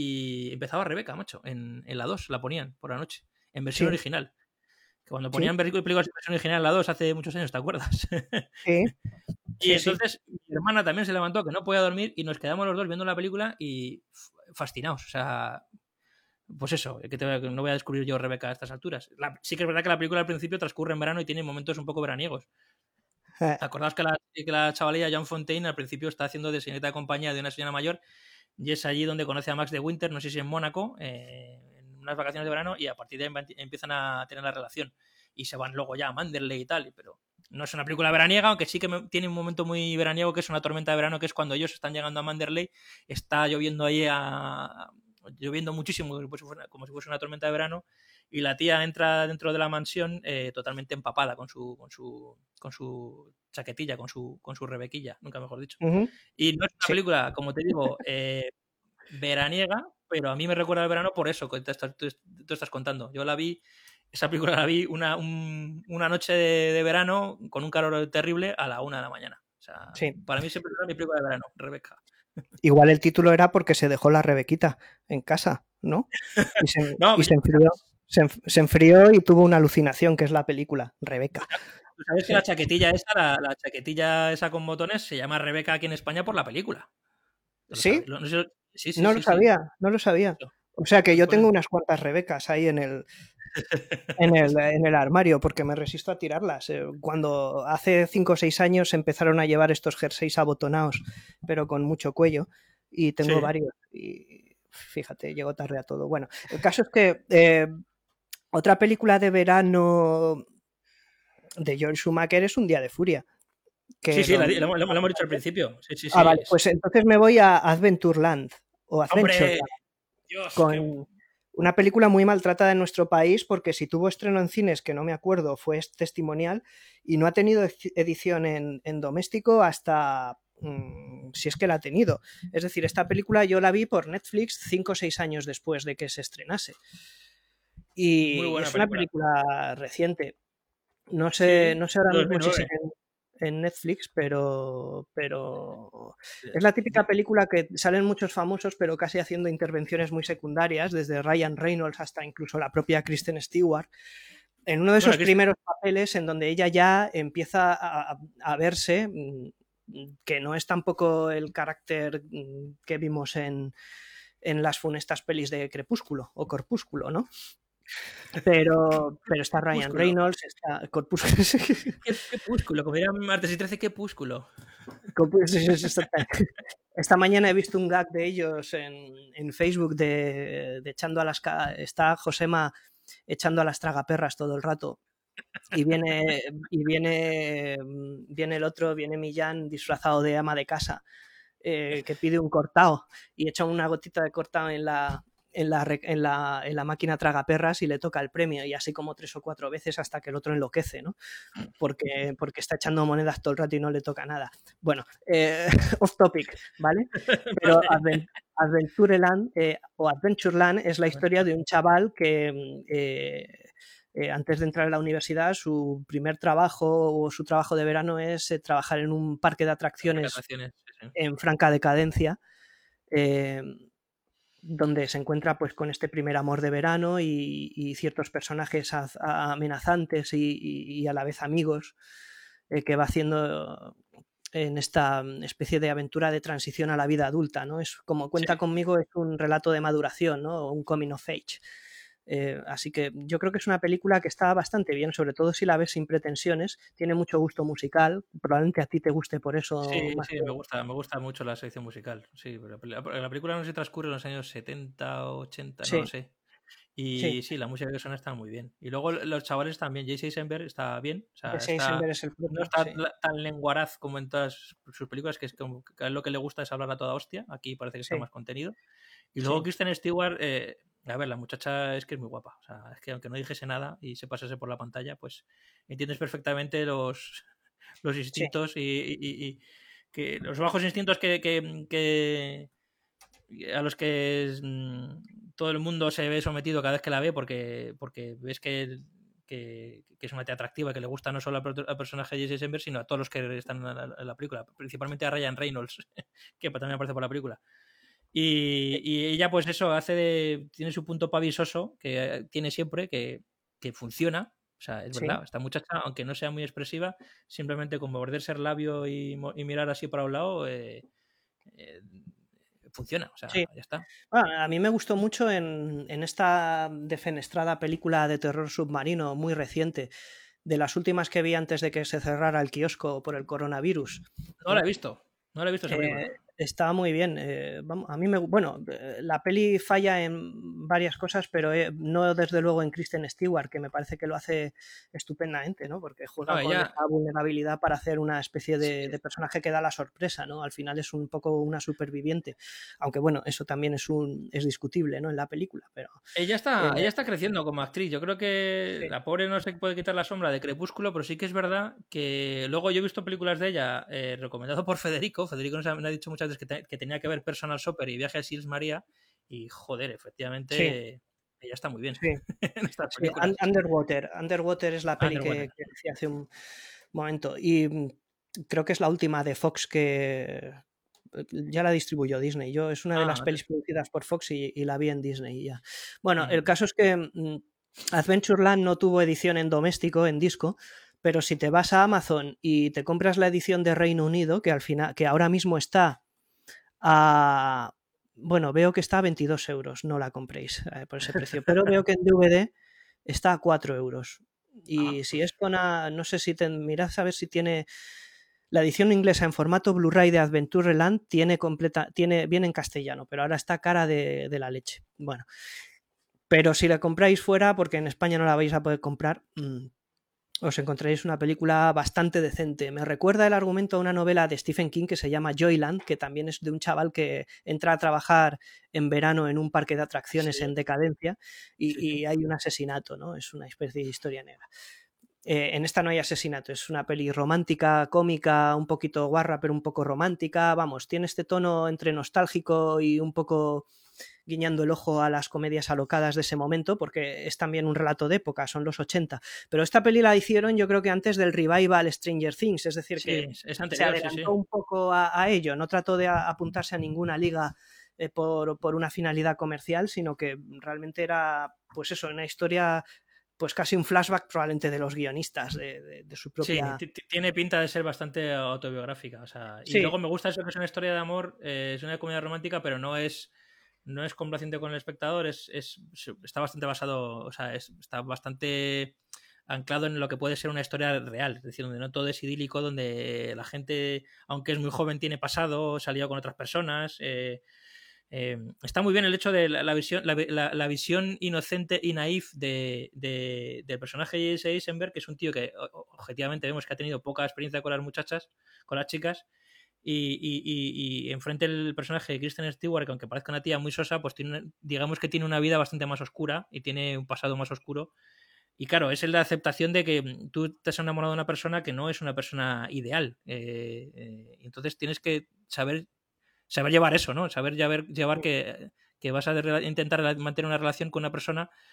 y empezaba Rebeca, macho. En, en la dos la ponían por la noche, en versión sí. original. Que cuando ponían ¿Sí? películas en versión original en la dos hace muchos años, ¿te acuerdas? Sí. Y sí, entonces sí. mi hermana también se levantó, que no podía dormir, y nos quedamos los dos viendo la película y fascinados. O sea... Pues eso, que te, no voy a descubrir yo Rebeca a estas alturas. La, sí que es verdad que la película al principio transcurre en verano y tiene momentos un poco veraniegos. Eh. Acordaos que la, que la chavalilla John Fontaine al principio está haciendo de señorita de compañía de una señora mayor y es allí donde conoce a Max de Winter, no sé si en Mónaco, eh, en unas vacaciones de verano, y a partir de ahí empiezan a tener la relación y se van luego ya a Manderley y tal, pero no es una película veraniega, aunque sí que me, tiene un momento muy veraniego que es una tormenta de verano, que es cuando ellos están llegando a Manderley, está lloviendo ahí a... lloviendo muchísimo como si, fuera, como si fuese una tormenta de verano y la tía entra dentro de la mansión eh, totalmente empapada con su con su con su chaquetilla, con su con su rebequilla, nunca mejor dicho. Uh-huh. Y no es una sí. película, como te digo, eh, veraniega, pero a mí me recuerda al verano por eso que te estás, tú, tú estás contando. Yo la vi, esa película la vi una, un, una noche de, de verano con un calor terrible a la una de la mañana. O sea, sí. para mí siempre era mi película de verano, Rebeca. Igual el título era porque se dejó la Rebequita en casa, ¿no? Y se, no, y se enfrió, se, se enfrió y tuvo una alucinación, que es la película, Rebeca. ¿Tú sabes que la chaquetilla esa, la, la chaquetilla esa con botones, se llama Rebeca aquí en España por la película? ¿Sí? No, no, sí, sí, no sí, lo sabía, sí. no lo sabía. O sea que yo tengo unas cuantas Rebecas ahí en el, en el, en el armario, porque me resisto a tirarlas. Cuando hace cinco o seis años empezaron a llevar estos jerseys abotonados, pero con mucho cuello, y tengo sí. varios. Y fíjate, llego tarde a todo. Bueno, el caso es que eh, otra película de verano de Joel Schumacher es Un día de furia. Que sí, sí, lo, la, lo, lo, lo hemos dicho al principio. Sí, sí, ah, sí, vale, es... pues entonces me voy a Adventureland o Adventureland. Dios, con qué... una película muy maltratada en nuestro país porque si tuvo estreno en cines, que no me acuerdo, fue testimonial y no ha tenido edición en, en doméstico hasta mmm, si es que la ha tenido. Es decir, esta película yo la vi por Netflix cinco o seis años después de que se estrenase. Y es una película. película reciente. No sé, sí, no sé ahora mismo si sigue en, en Netflix, pero, pero es la típica película que salen muchos famosos, pero casi haciendo intervenciones muy secundarias, desde Ryan Reynolds hasta incluso la propia Kristen Stewart, en uno de esos bueno, primeros papeles en donde ella ya empieza a, a verse que no es tampoco el carácter que vimos en, en las funestas pelis de Crepúsculo o Corpúsculo, ¿no? Pero, pero está Ryan Reynolds, está Corpúsculo. ¿Qué, qué púsculo? Como diría Martes y trece, ¿qué púsculo? Esta mañana he visto un gag de ellos en, en Facebook de, de echando a las... Está Josema echando a las tragaperras todo el rato. Y viene, y viene, viene el otro, viene Millán disfrazado de ama de casa, eh, que pide un cortado y echa una gotita de cortado en la... En la, en, la, en la máquina tragaperras y le toca el premio y así como tres o cuatro veces hasta que el otro enloquece, ¿no? Porque, porque está echando monedas todo el rato y no le toca nada. Bueno, eh, off topic, ¿vale? Pero Advent, Adventureland eh, o Adventureland es la historia de un chaval que eh, eh, antes de entrar a la universidad su primer trabajo o su trabajo de verano es eh, trabajar en un parque de atracciones, atracciones sí, sí. en franca decadencia. Eh, donde se encuentra pues con este primer amor de verano y, y ciertos personajes az- a- amenazantes y, y- y a la vez amigos eh, que va haciendo en esta especie de aventura de transición a la vida adulta, ¿no? Es como Cuenta Sí. conmigo, es un relato de maduración, ¿no? Un coming of age. Eh, así que yo creo que es una película que está bastante bien, sobre todo si la ves sin pretensiones. Tiene mucho gusto musical, probablemente a ti te guste por eso Sí, más sí, que... me gusta, me gusta mucho la selección musical. Sí, pero la, peli- la película no sé si transcurre en los años setenta o ochenta, no lo Sí, sé. sí. Y sí, la música que suena está muy bien. Y luego los chavales también, Jesse Eisenberg está bien, o sea, Jesse está, Eisenberg es el no prota, está sí. la- tan lenguaraz como en todas sus películas, que es como que a él lo que le gusta es hablar a toda hostia. Aquí parece que está Sí, más contenido. Y luego sí, Kristen Stewart, eh, a ver, la muchacha es que es muy guapa. O sea, es que aunque no dijese nada y se pasase por la pantalla, pues entiendes perfectamente los, los sí, instintos y, y- y- y que los bajos instintos que, que- que- a los que mm, todo el mundo se ve sometido cada vez que la ve porque, porque ves que, que, que es una tía atractiva, que le gusta no solo al, pro- al personaje de Jesse Eisenberg, sino a todos los que están en la, en la película, principalmente a Ryan Reynolds, que también aparece por la película. Y, y ella, pues eso, hace de. Tiene su punto pavisoso, que eh, tiene siempre, que, que funciona. O sea, es sí. verdad, esta muchacha, aunque no sea muy expresiva, simplemente con morderse el labio y, mo- y mirar así para un lado, eh, eh, funciona. O sea, Sí. ya está. Bueno, a mí me gustó mucho en, en esta defenestrada película de terror submarino muy reciente, de las últimas que vi antes de que se cerrara el kiosco por el coronavirus, No la ¿no? he visto. No la he visto esa Eh, película. está muy bien. eh, vamos, a mí me, bueno, eh, la peli falla en varias cosas, pero eh, no desde luego en Kristen Stewart, que me parece que lo hace estupendamente, ¿no? Porque juega No, con ella. esa vulnerabilidad para hacer una especie Sí, de, de personaje que da la sorpresa, ¿no? Al final es un poco una superviviente, aunque bueno, eso también es un es discutible, ¿no? En la película, pero Ella eh, está, ella está creciendo como actriz. Yo creo que sí, la pobre no se puede quitar la sombra de Crepúsculo, pero sí que es verdad que luego yo he visto películas de ella eh, recomendado por Federico. Federico nos ha, me ha dicho muchas veces que, te- que tenía que ver Personal Shopper y Viaje a Sils María. Y joder, sí, efectivamente, ella está muy bien sí. en estas Sí, Un- películas. Underwater. Underwater es la peli Underwater. que, que decía hace un momento. Y mm, creo que es la última de Fox que eh, ya la distribuyó Disney. Yo es una de las Ah, pelis producidas por Fox y, y la vi en Disney y ya. Bueno, el mm, caso es que mm, Adventureland no tuvo edición en doméstico, en disco, pero si te vas a Amazon y te compras la edición de Reino Unido, que al final, que ahora mismo está a... Bueno, veo que está a veintidós euros, no la compréis eh, por ese precio, pero veo que en D V D está a cuatro euros. ah, Y si es pues con, a, no sé si te, mirad a ver si tiene la edición inglesa en formato Blu-ray de Adventureland, tiene completa, tiene, viene en castellano, pero ahora está cara de, de la leche. Bueno, pero si la compráis fuera, porque en España no la vais a poder comprar, mmm, os encontraréis una película bastante decente. Me recuerda el argumento a una novela de Stephen King que se llama Joyland, que también es de un chaval que entra a trabajar en verano en un parque de atracciones sí, en decadencia sí, y, sí. y hay un asesinato, ¿no? Es una especie de historia negra. Eh, en esta no hay asesinato, es una peli romántica, cómica, un poquito guarra, pero un poco romántica. Vamos, tiene este tono entre nostálgico y un poco guiñando el ojo a las comedias alocadas de ese momento, porque es también un relato de época, son los ochenta. Pero esta peli la hicieron yo creo que antes del revival Stranger Things, es decir, Sí, que es es se anterior, sí, sí. adelantó un poco a, a ello, no trató de a, apuntarse a ninguna liga eh, por, por una finalidad comercial, sino que realmente era, pues eso, una historia, pues casi un flashback probablemente de los guionistas, de, de, de su Sí, propia... ti- ti- tiene pinta de ser bastante autobiográfica. O sea, y Sí, luego me gusta eso que es una historia de amor, eh, es una comedia romántica, pero no es, no es complaciente con el espectador, es, es, está bastante basado, o sea, es, está bastante anclado en lo que puede ser una historia real, es decir, donde no todo es idílico, donde la gente, aunque es muy joven, tiene pasado, salió con otras personas. Eh, eh, está muy bien el hecho de la, la visión, la, la, la, visión inocente y naif de, de, del personaje de Jesse Eisenberg, que es un tío que objetivamente vemos que ha tenido poca experiencia con las muchachas, con las chicas, y, y, y, y enfrente el personaje de Kristen Stewart, que aunque parezca una tía muy sosa, pues tiene, digamos que tiene una vida bastante más oscura y tiene un pasado más oscuro. Y claro, es la aceptación de que tú te has enamorado de una persona que no es una persona ideal. Eh, eh, entonces tienes que saber saber llevar eso, ¿no? Saber llevar, llevar que, que vas a intentar mantener una relación con una persona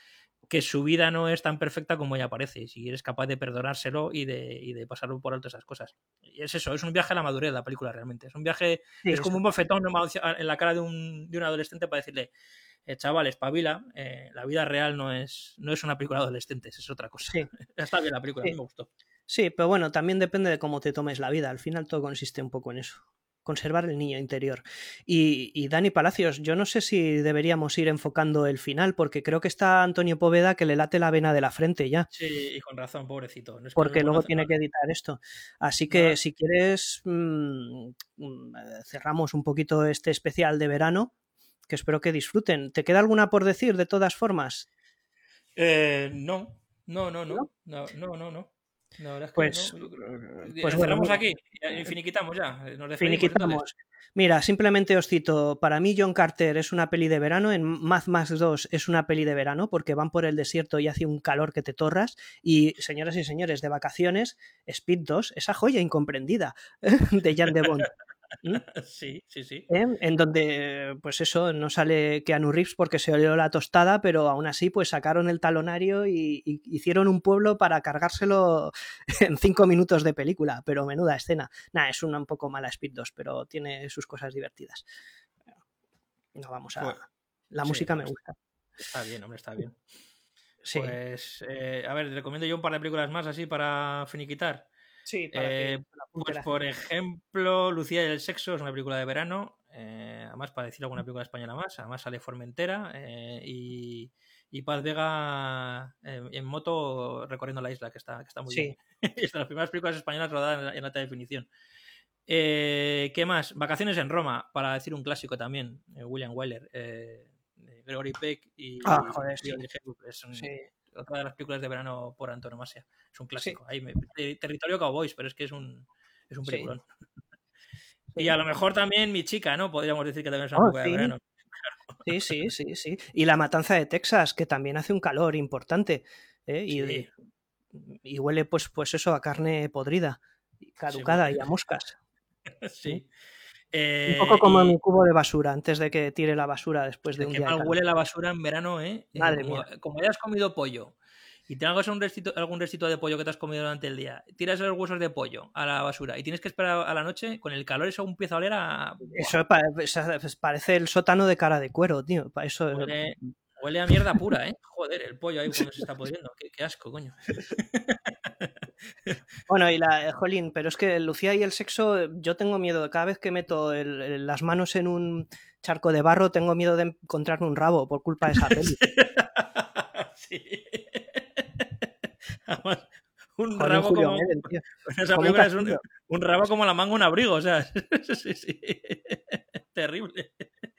que su vida no es tan perfecta como ella parece, si eres capaz de perdonárselo y de, y de pasarlo por alto esas cosas. Y es eso, es un viaje a la madurez la película realmente. Es un viaje, Sí, es como eso. un bofetón en la cara de un, de un adolescente para decirle, eh, chaval, espabila, eh, la vida real no es, no es una película de adolescentes, es otra cosa. Sí. Está bien la película, Sí. a mí me gustó. Sí, pero bueno, también depende de cómo te tomes la vida. Al final todo consiste un poco en eso. Conservar el niño interior. Y, y Dani Palacios, yo no sé si deberíamos ir enfocando el final, porque creo que está Antonio Poveda que le late la vena de la frente ya. Sí, y con razón, pobrecito. No es que Porque no, luego no, tiene no, que editar esto. Así que no. si quieres, mmm, mmm, cerramos un poquito este especial de verano, que espero que disfruten. ¿Te queda alguna por decir de todas formas? Eh, no, no, no, ¿No? no, no, no, no, no. La verdad es que Pues, no. pues Cerramos bueno, aquí y finiquitamos ya. Nos despedimos finiquitamos. entonces. Mira, simplemente os cito, para mí John Carter es una peli de verano, en Mad Max dos es una peli de verano porque van por el desierto y hace un calor que te torras y, señoras y señores, de vacaciones, Speed dos, esa joya incomprendida de Jan de Bond. ¿Mm? Sí, sí, sí. ¿Eh? En donde, pues eso, no sale Keanu Reeves porque se olió la tostada, pero aún así, pues sacaron el talonario y, y hicieron un pueblo para cargárselo en cinco minutos de película, pero menuda escena. Nah, es una un poco mala Speed dos, pero tiene sus cosas divertidas. No vamos a... Pues, la sí, música no, me gusta. Está bien, hombre, está bien. Sí, Pues, eh, a ver, recomiendo yo un par de películas más así para finiquitar. sí, para que Eh, la apunte pues, la por gente. ejemplo, Lucía y el sexo es una película de verano. Eh, además, para decir alguna película española más, además sale Formentera eh, y, y Paz Vega eh, en moto recorriendo la isla, que está, que está muy Sí, bien. Es de las primeras películas españolas rodadas en, en alta definición. Eh, ¿Qué más? Vacaciones en Roma, para decir un clásico también, eh, William Wyler, eh, de Gregory Peck y ah, joder, sí. Audrey Hepburn. Es un- Sí, otra de las películas de verano por antonomasia. Es un sí, clásico. Ahí me- ter- Territorio Cowboys, pero es que es un, es un sí, peliculón. sí. Y a lo mejor también Mi chica, ¿no? Podríamos decir que también es una Oh, película de sí. verano. Sí, sí, sí, sí. Y La Matanza de Texas, que también hace un calor importante. ¿eh? Y, Sí, y huele, pues, pues eso, a carne podrida, sí, caducada muy- y a moscas. sí. Un Eh, poco como y mi cubo de basura, antes de que tire la basura después de un qué día de mal calor. huele la basura en verano, ¿eh? Eh, Madre como, mía. como hayas comido pollo y tengas un restito, algún restito de pollo que te has comido durante el día, tiras los huesos de pollo a la basura y tienes que esperar a la noche, con el calor eso empieza a oler a... ¡Buah! Eso pa- esa- pues parece el sótano de Cara de Cuero, tío. Pa- Eso, Huele, huele a mierda pura, ¿eh? Joder, el pollo ahí cuando se está pudriendo. Qué, qué asco, coño. Bueno, y la, eh, jolín, pero es que Lucía y el sexo, eh, yo tengo miedo. Cada vez que meto el- el- las manos en un charco de barro, tengo miedo de encontrarme un rabo por culpa de esa peli. Sí. Además, un Joder, rabo Julio como... Medel, tío. Esa Como un película es un, castillo. un rabo como la manga un abrigo, o sea, sí, sí. Terrible.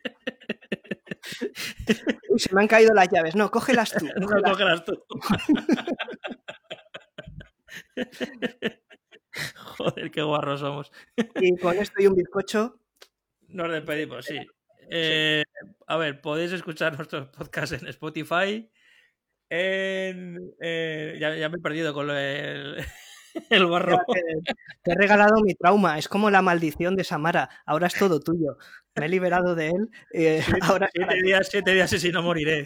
Uy, se me han caído las llaves. No, cógelas tú. No cógelas. cógelas tú. Joder, qué guarros somos. Y con esto y un bizcocho. Nos despedimos, sí. Eh, a ver, podéis escuchar nuestros podcasts en Spotify. En, eh, ya, ya me he perdido con lo del el barro. Ya, te, te he regalado mi trauma. Es como la maldición de Samara. Ahora es todo tuyo. Me he liberado de él. eh, Siete, ahora es para siete ti. días, siete días y si no moriré.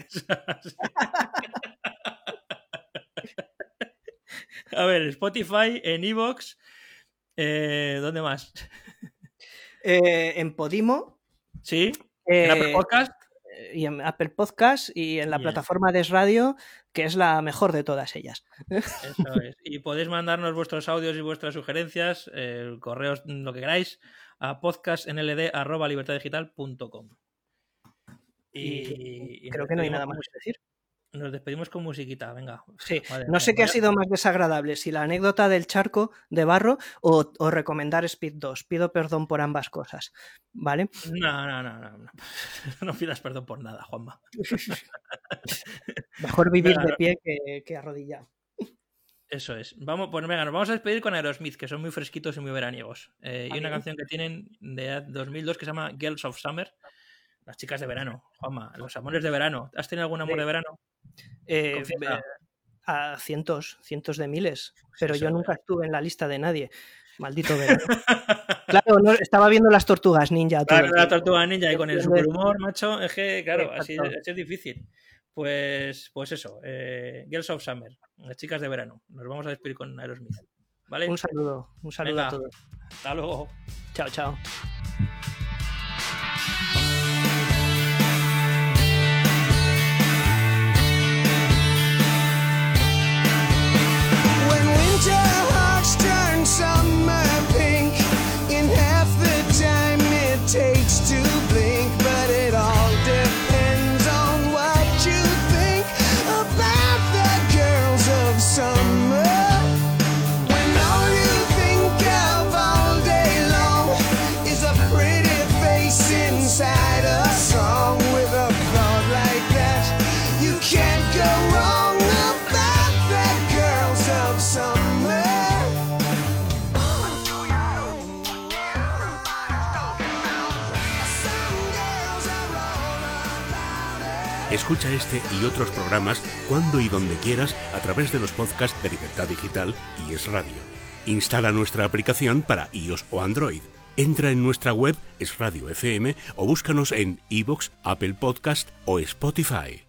A ver, Spotify, en iVoox, eh, ¿dónde más? Eh, en Podimo. Sí, en Apple eh, Podcast. y en Apple Podcast y en la Bien. plataforma de Radio, que es la mejor de todas ellas. Eso es. Y podéis mandarnos vuestros audios y vuestras sugerencias, eh, correos, lo que queráis, a podcastnld arroba libertaddigital punto com. Y, Y, y creo nos que no hay despedimos nada con más que decir. mus- Nos despedimos con musiquita, venga. Sí, Madre no mía, sé qué ha vaya- sido más desagradable, si la anécdota del charco de barro o, o recomendar Speed dos. Pido perdón por ambas cosas, ¿vale? No, no, no, no, no. No pidas perdón por nada, Juanma. Mejor vivir Venga, de pie que, que arrodillado. Eso es. Vamos, pues venga, nos vamos a despedir con Aerosmith, que son muy fresquitos y muy veraniegos. Eh, y Ah, una bien. canción que tienen de dos mil dos que se llama Girls of Summer. Las chicas de verano, Juanma, los amores de verano. ¿Has tenido algún amor Sí. de verano? Eh, Confiesa. eh, a cientos, cientos de miles, pero Eso, yo nunca eh. estuve en la lista de nadie. Maldito verano. Claro, no, estaba viendo las tortugas ninja todo Claro, el la tiempo. tortuga ninja y con el ¿Entiendes? superhumor, macho, es que, claro, así, Exacto. así es difícil. pues, pues eso, eh, Girls of Summer, las chicas de verano. Nos vamos a despedir con Aerosmith. ¿Vale? Un saludo, un saludo Venga, a todos. hasta luego. Chao, chao. When winter hearts turn summer pink, in half the time it takes to blink, but it all depends on what you think about the girls of summer. When all you think of all day long is a pretty face inside a song, with a thought like that, you can't go wrong about the girls of summer. Some girls are all about it. Escucha este y otros programas cuando y donde quieras a través de los podcasts de Libertad Digital y Es Radio. Instala nuestra aplicación para iOS o Android. Entra en nuestra web Es Radio F M o búscanos en iVoox, Apple Podcast o Spotify.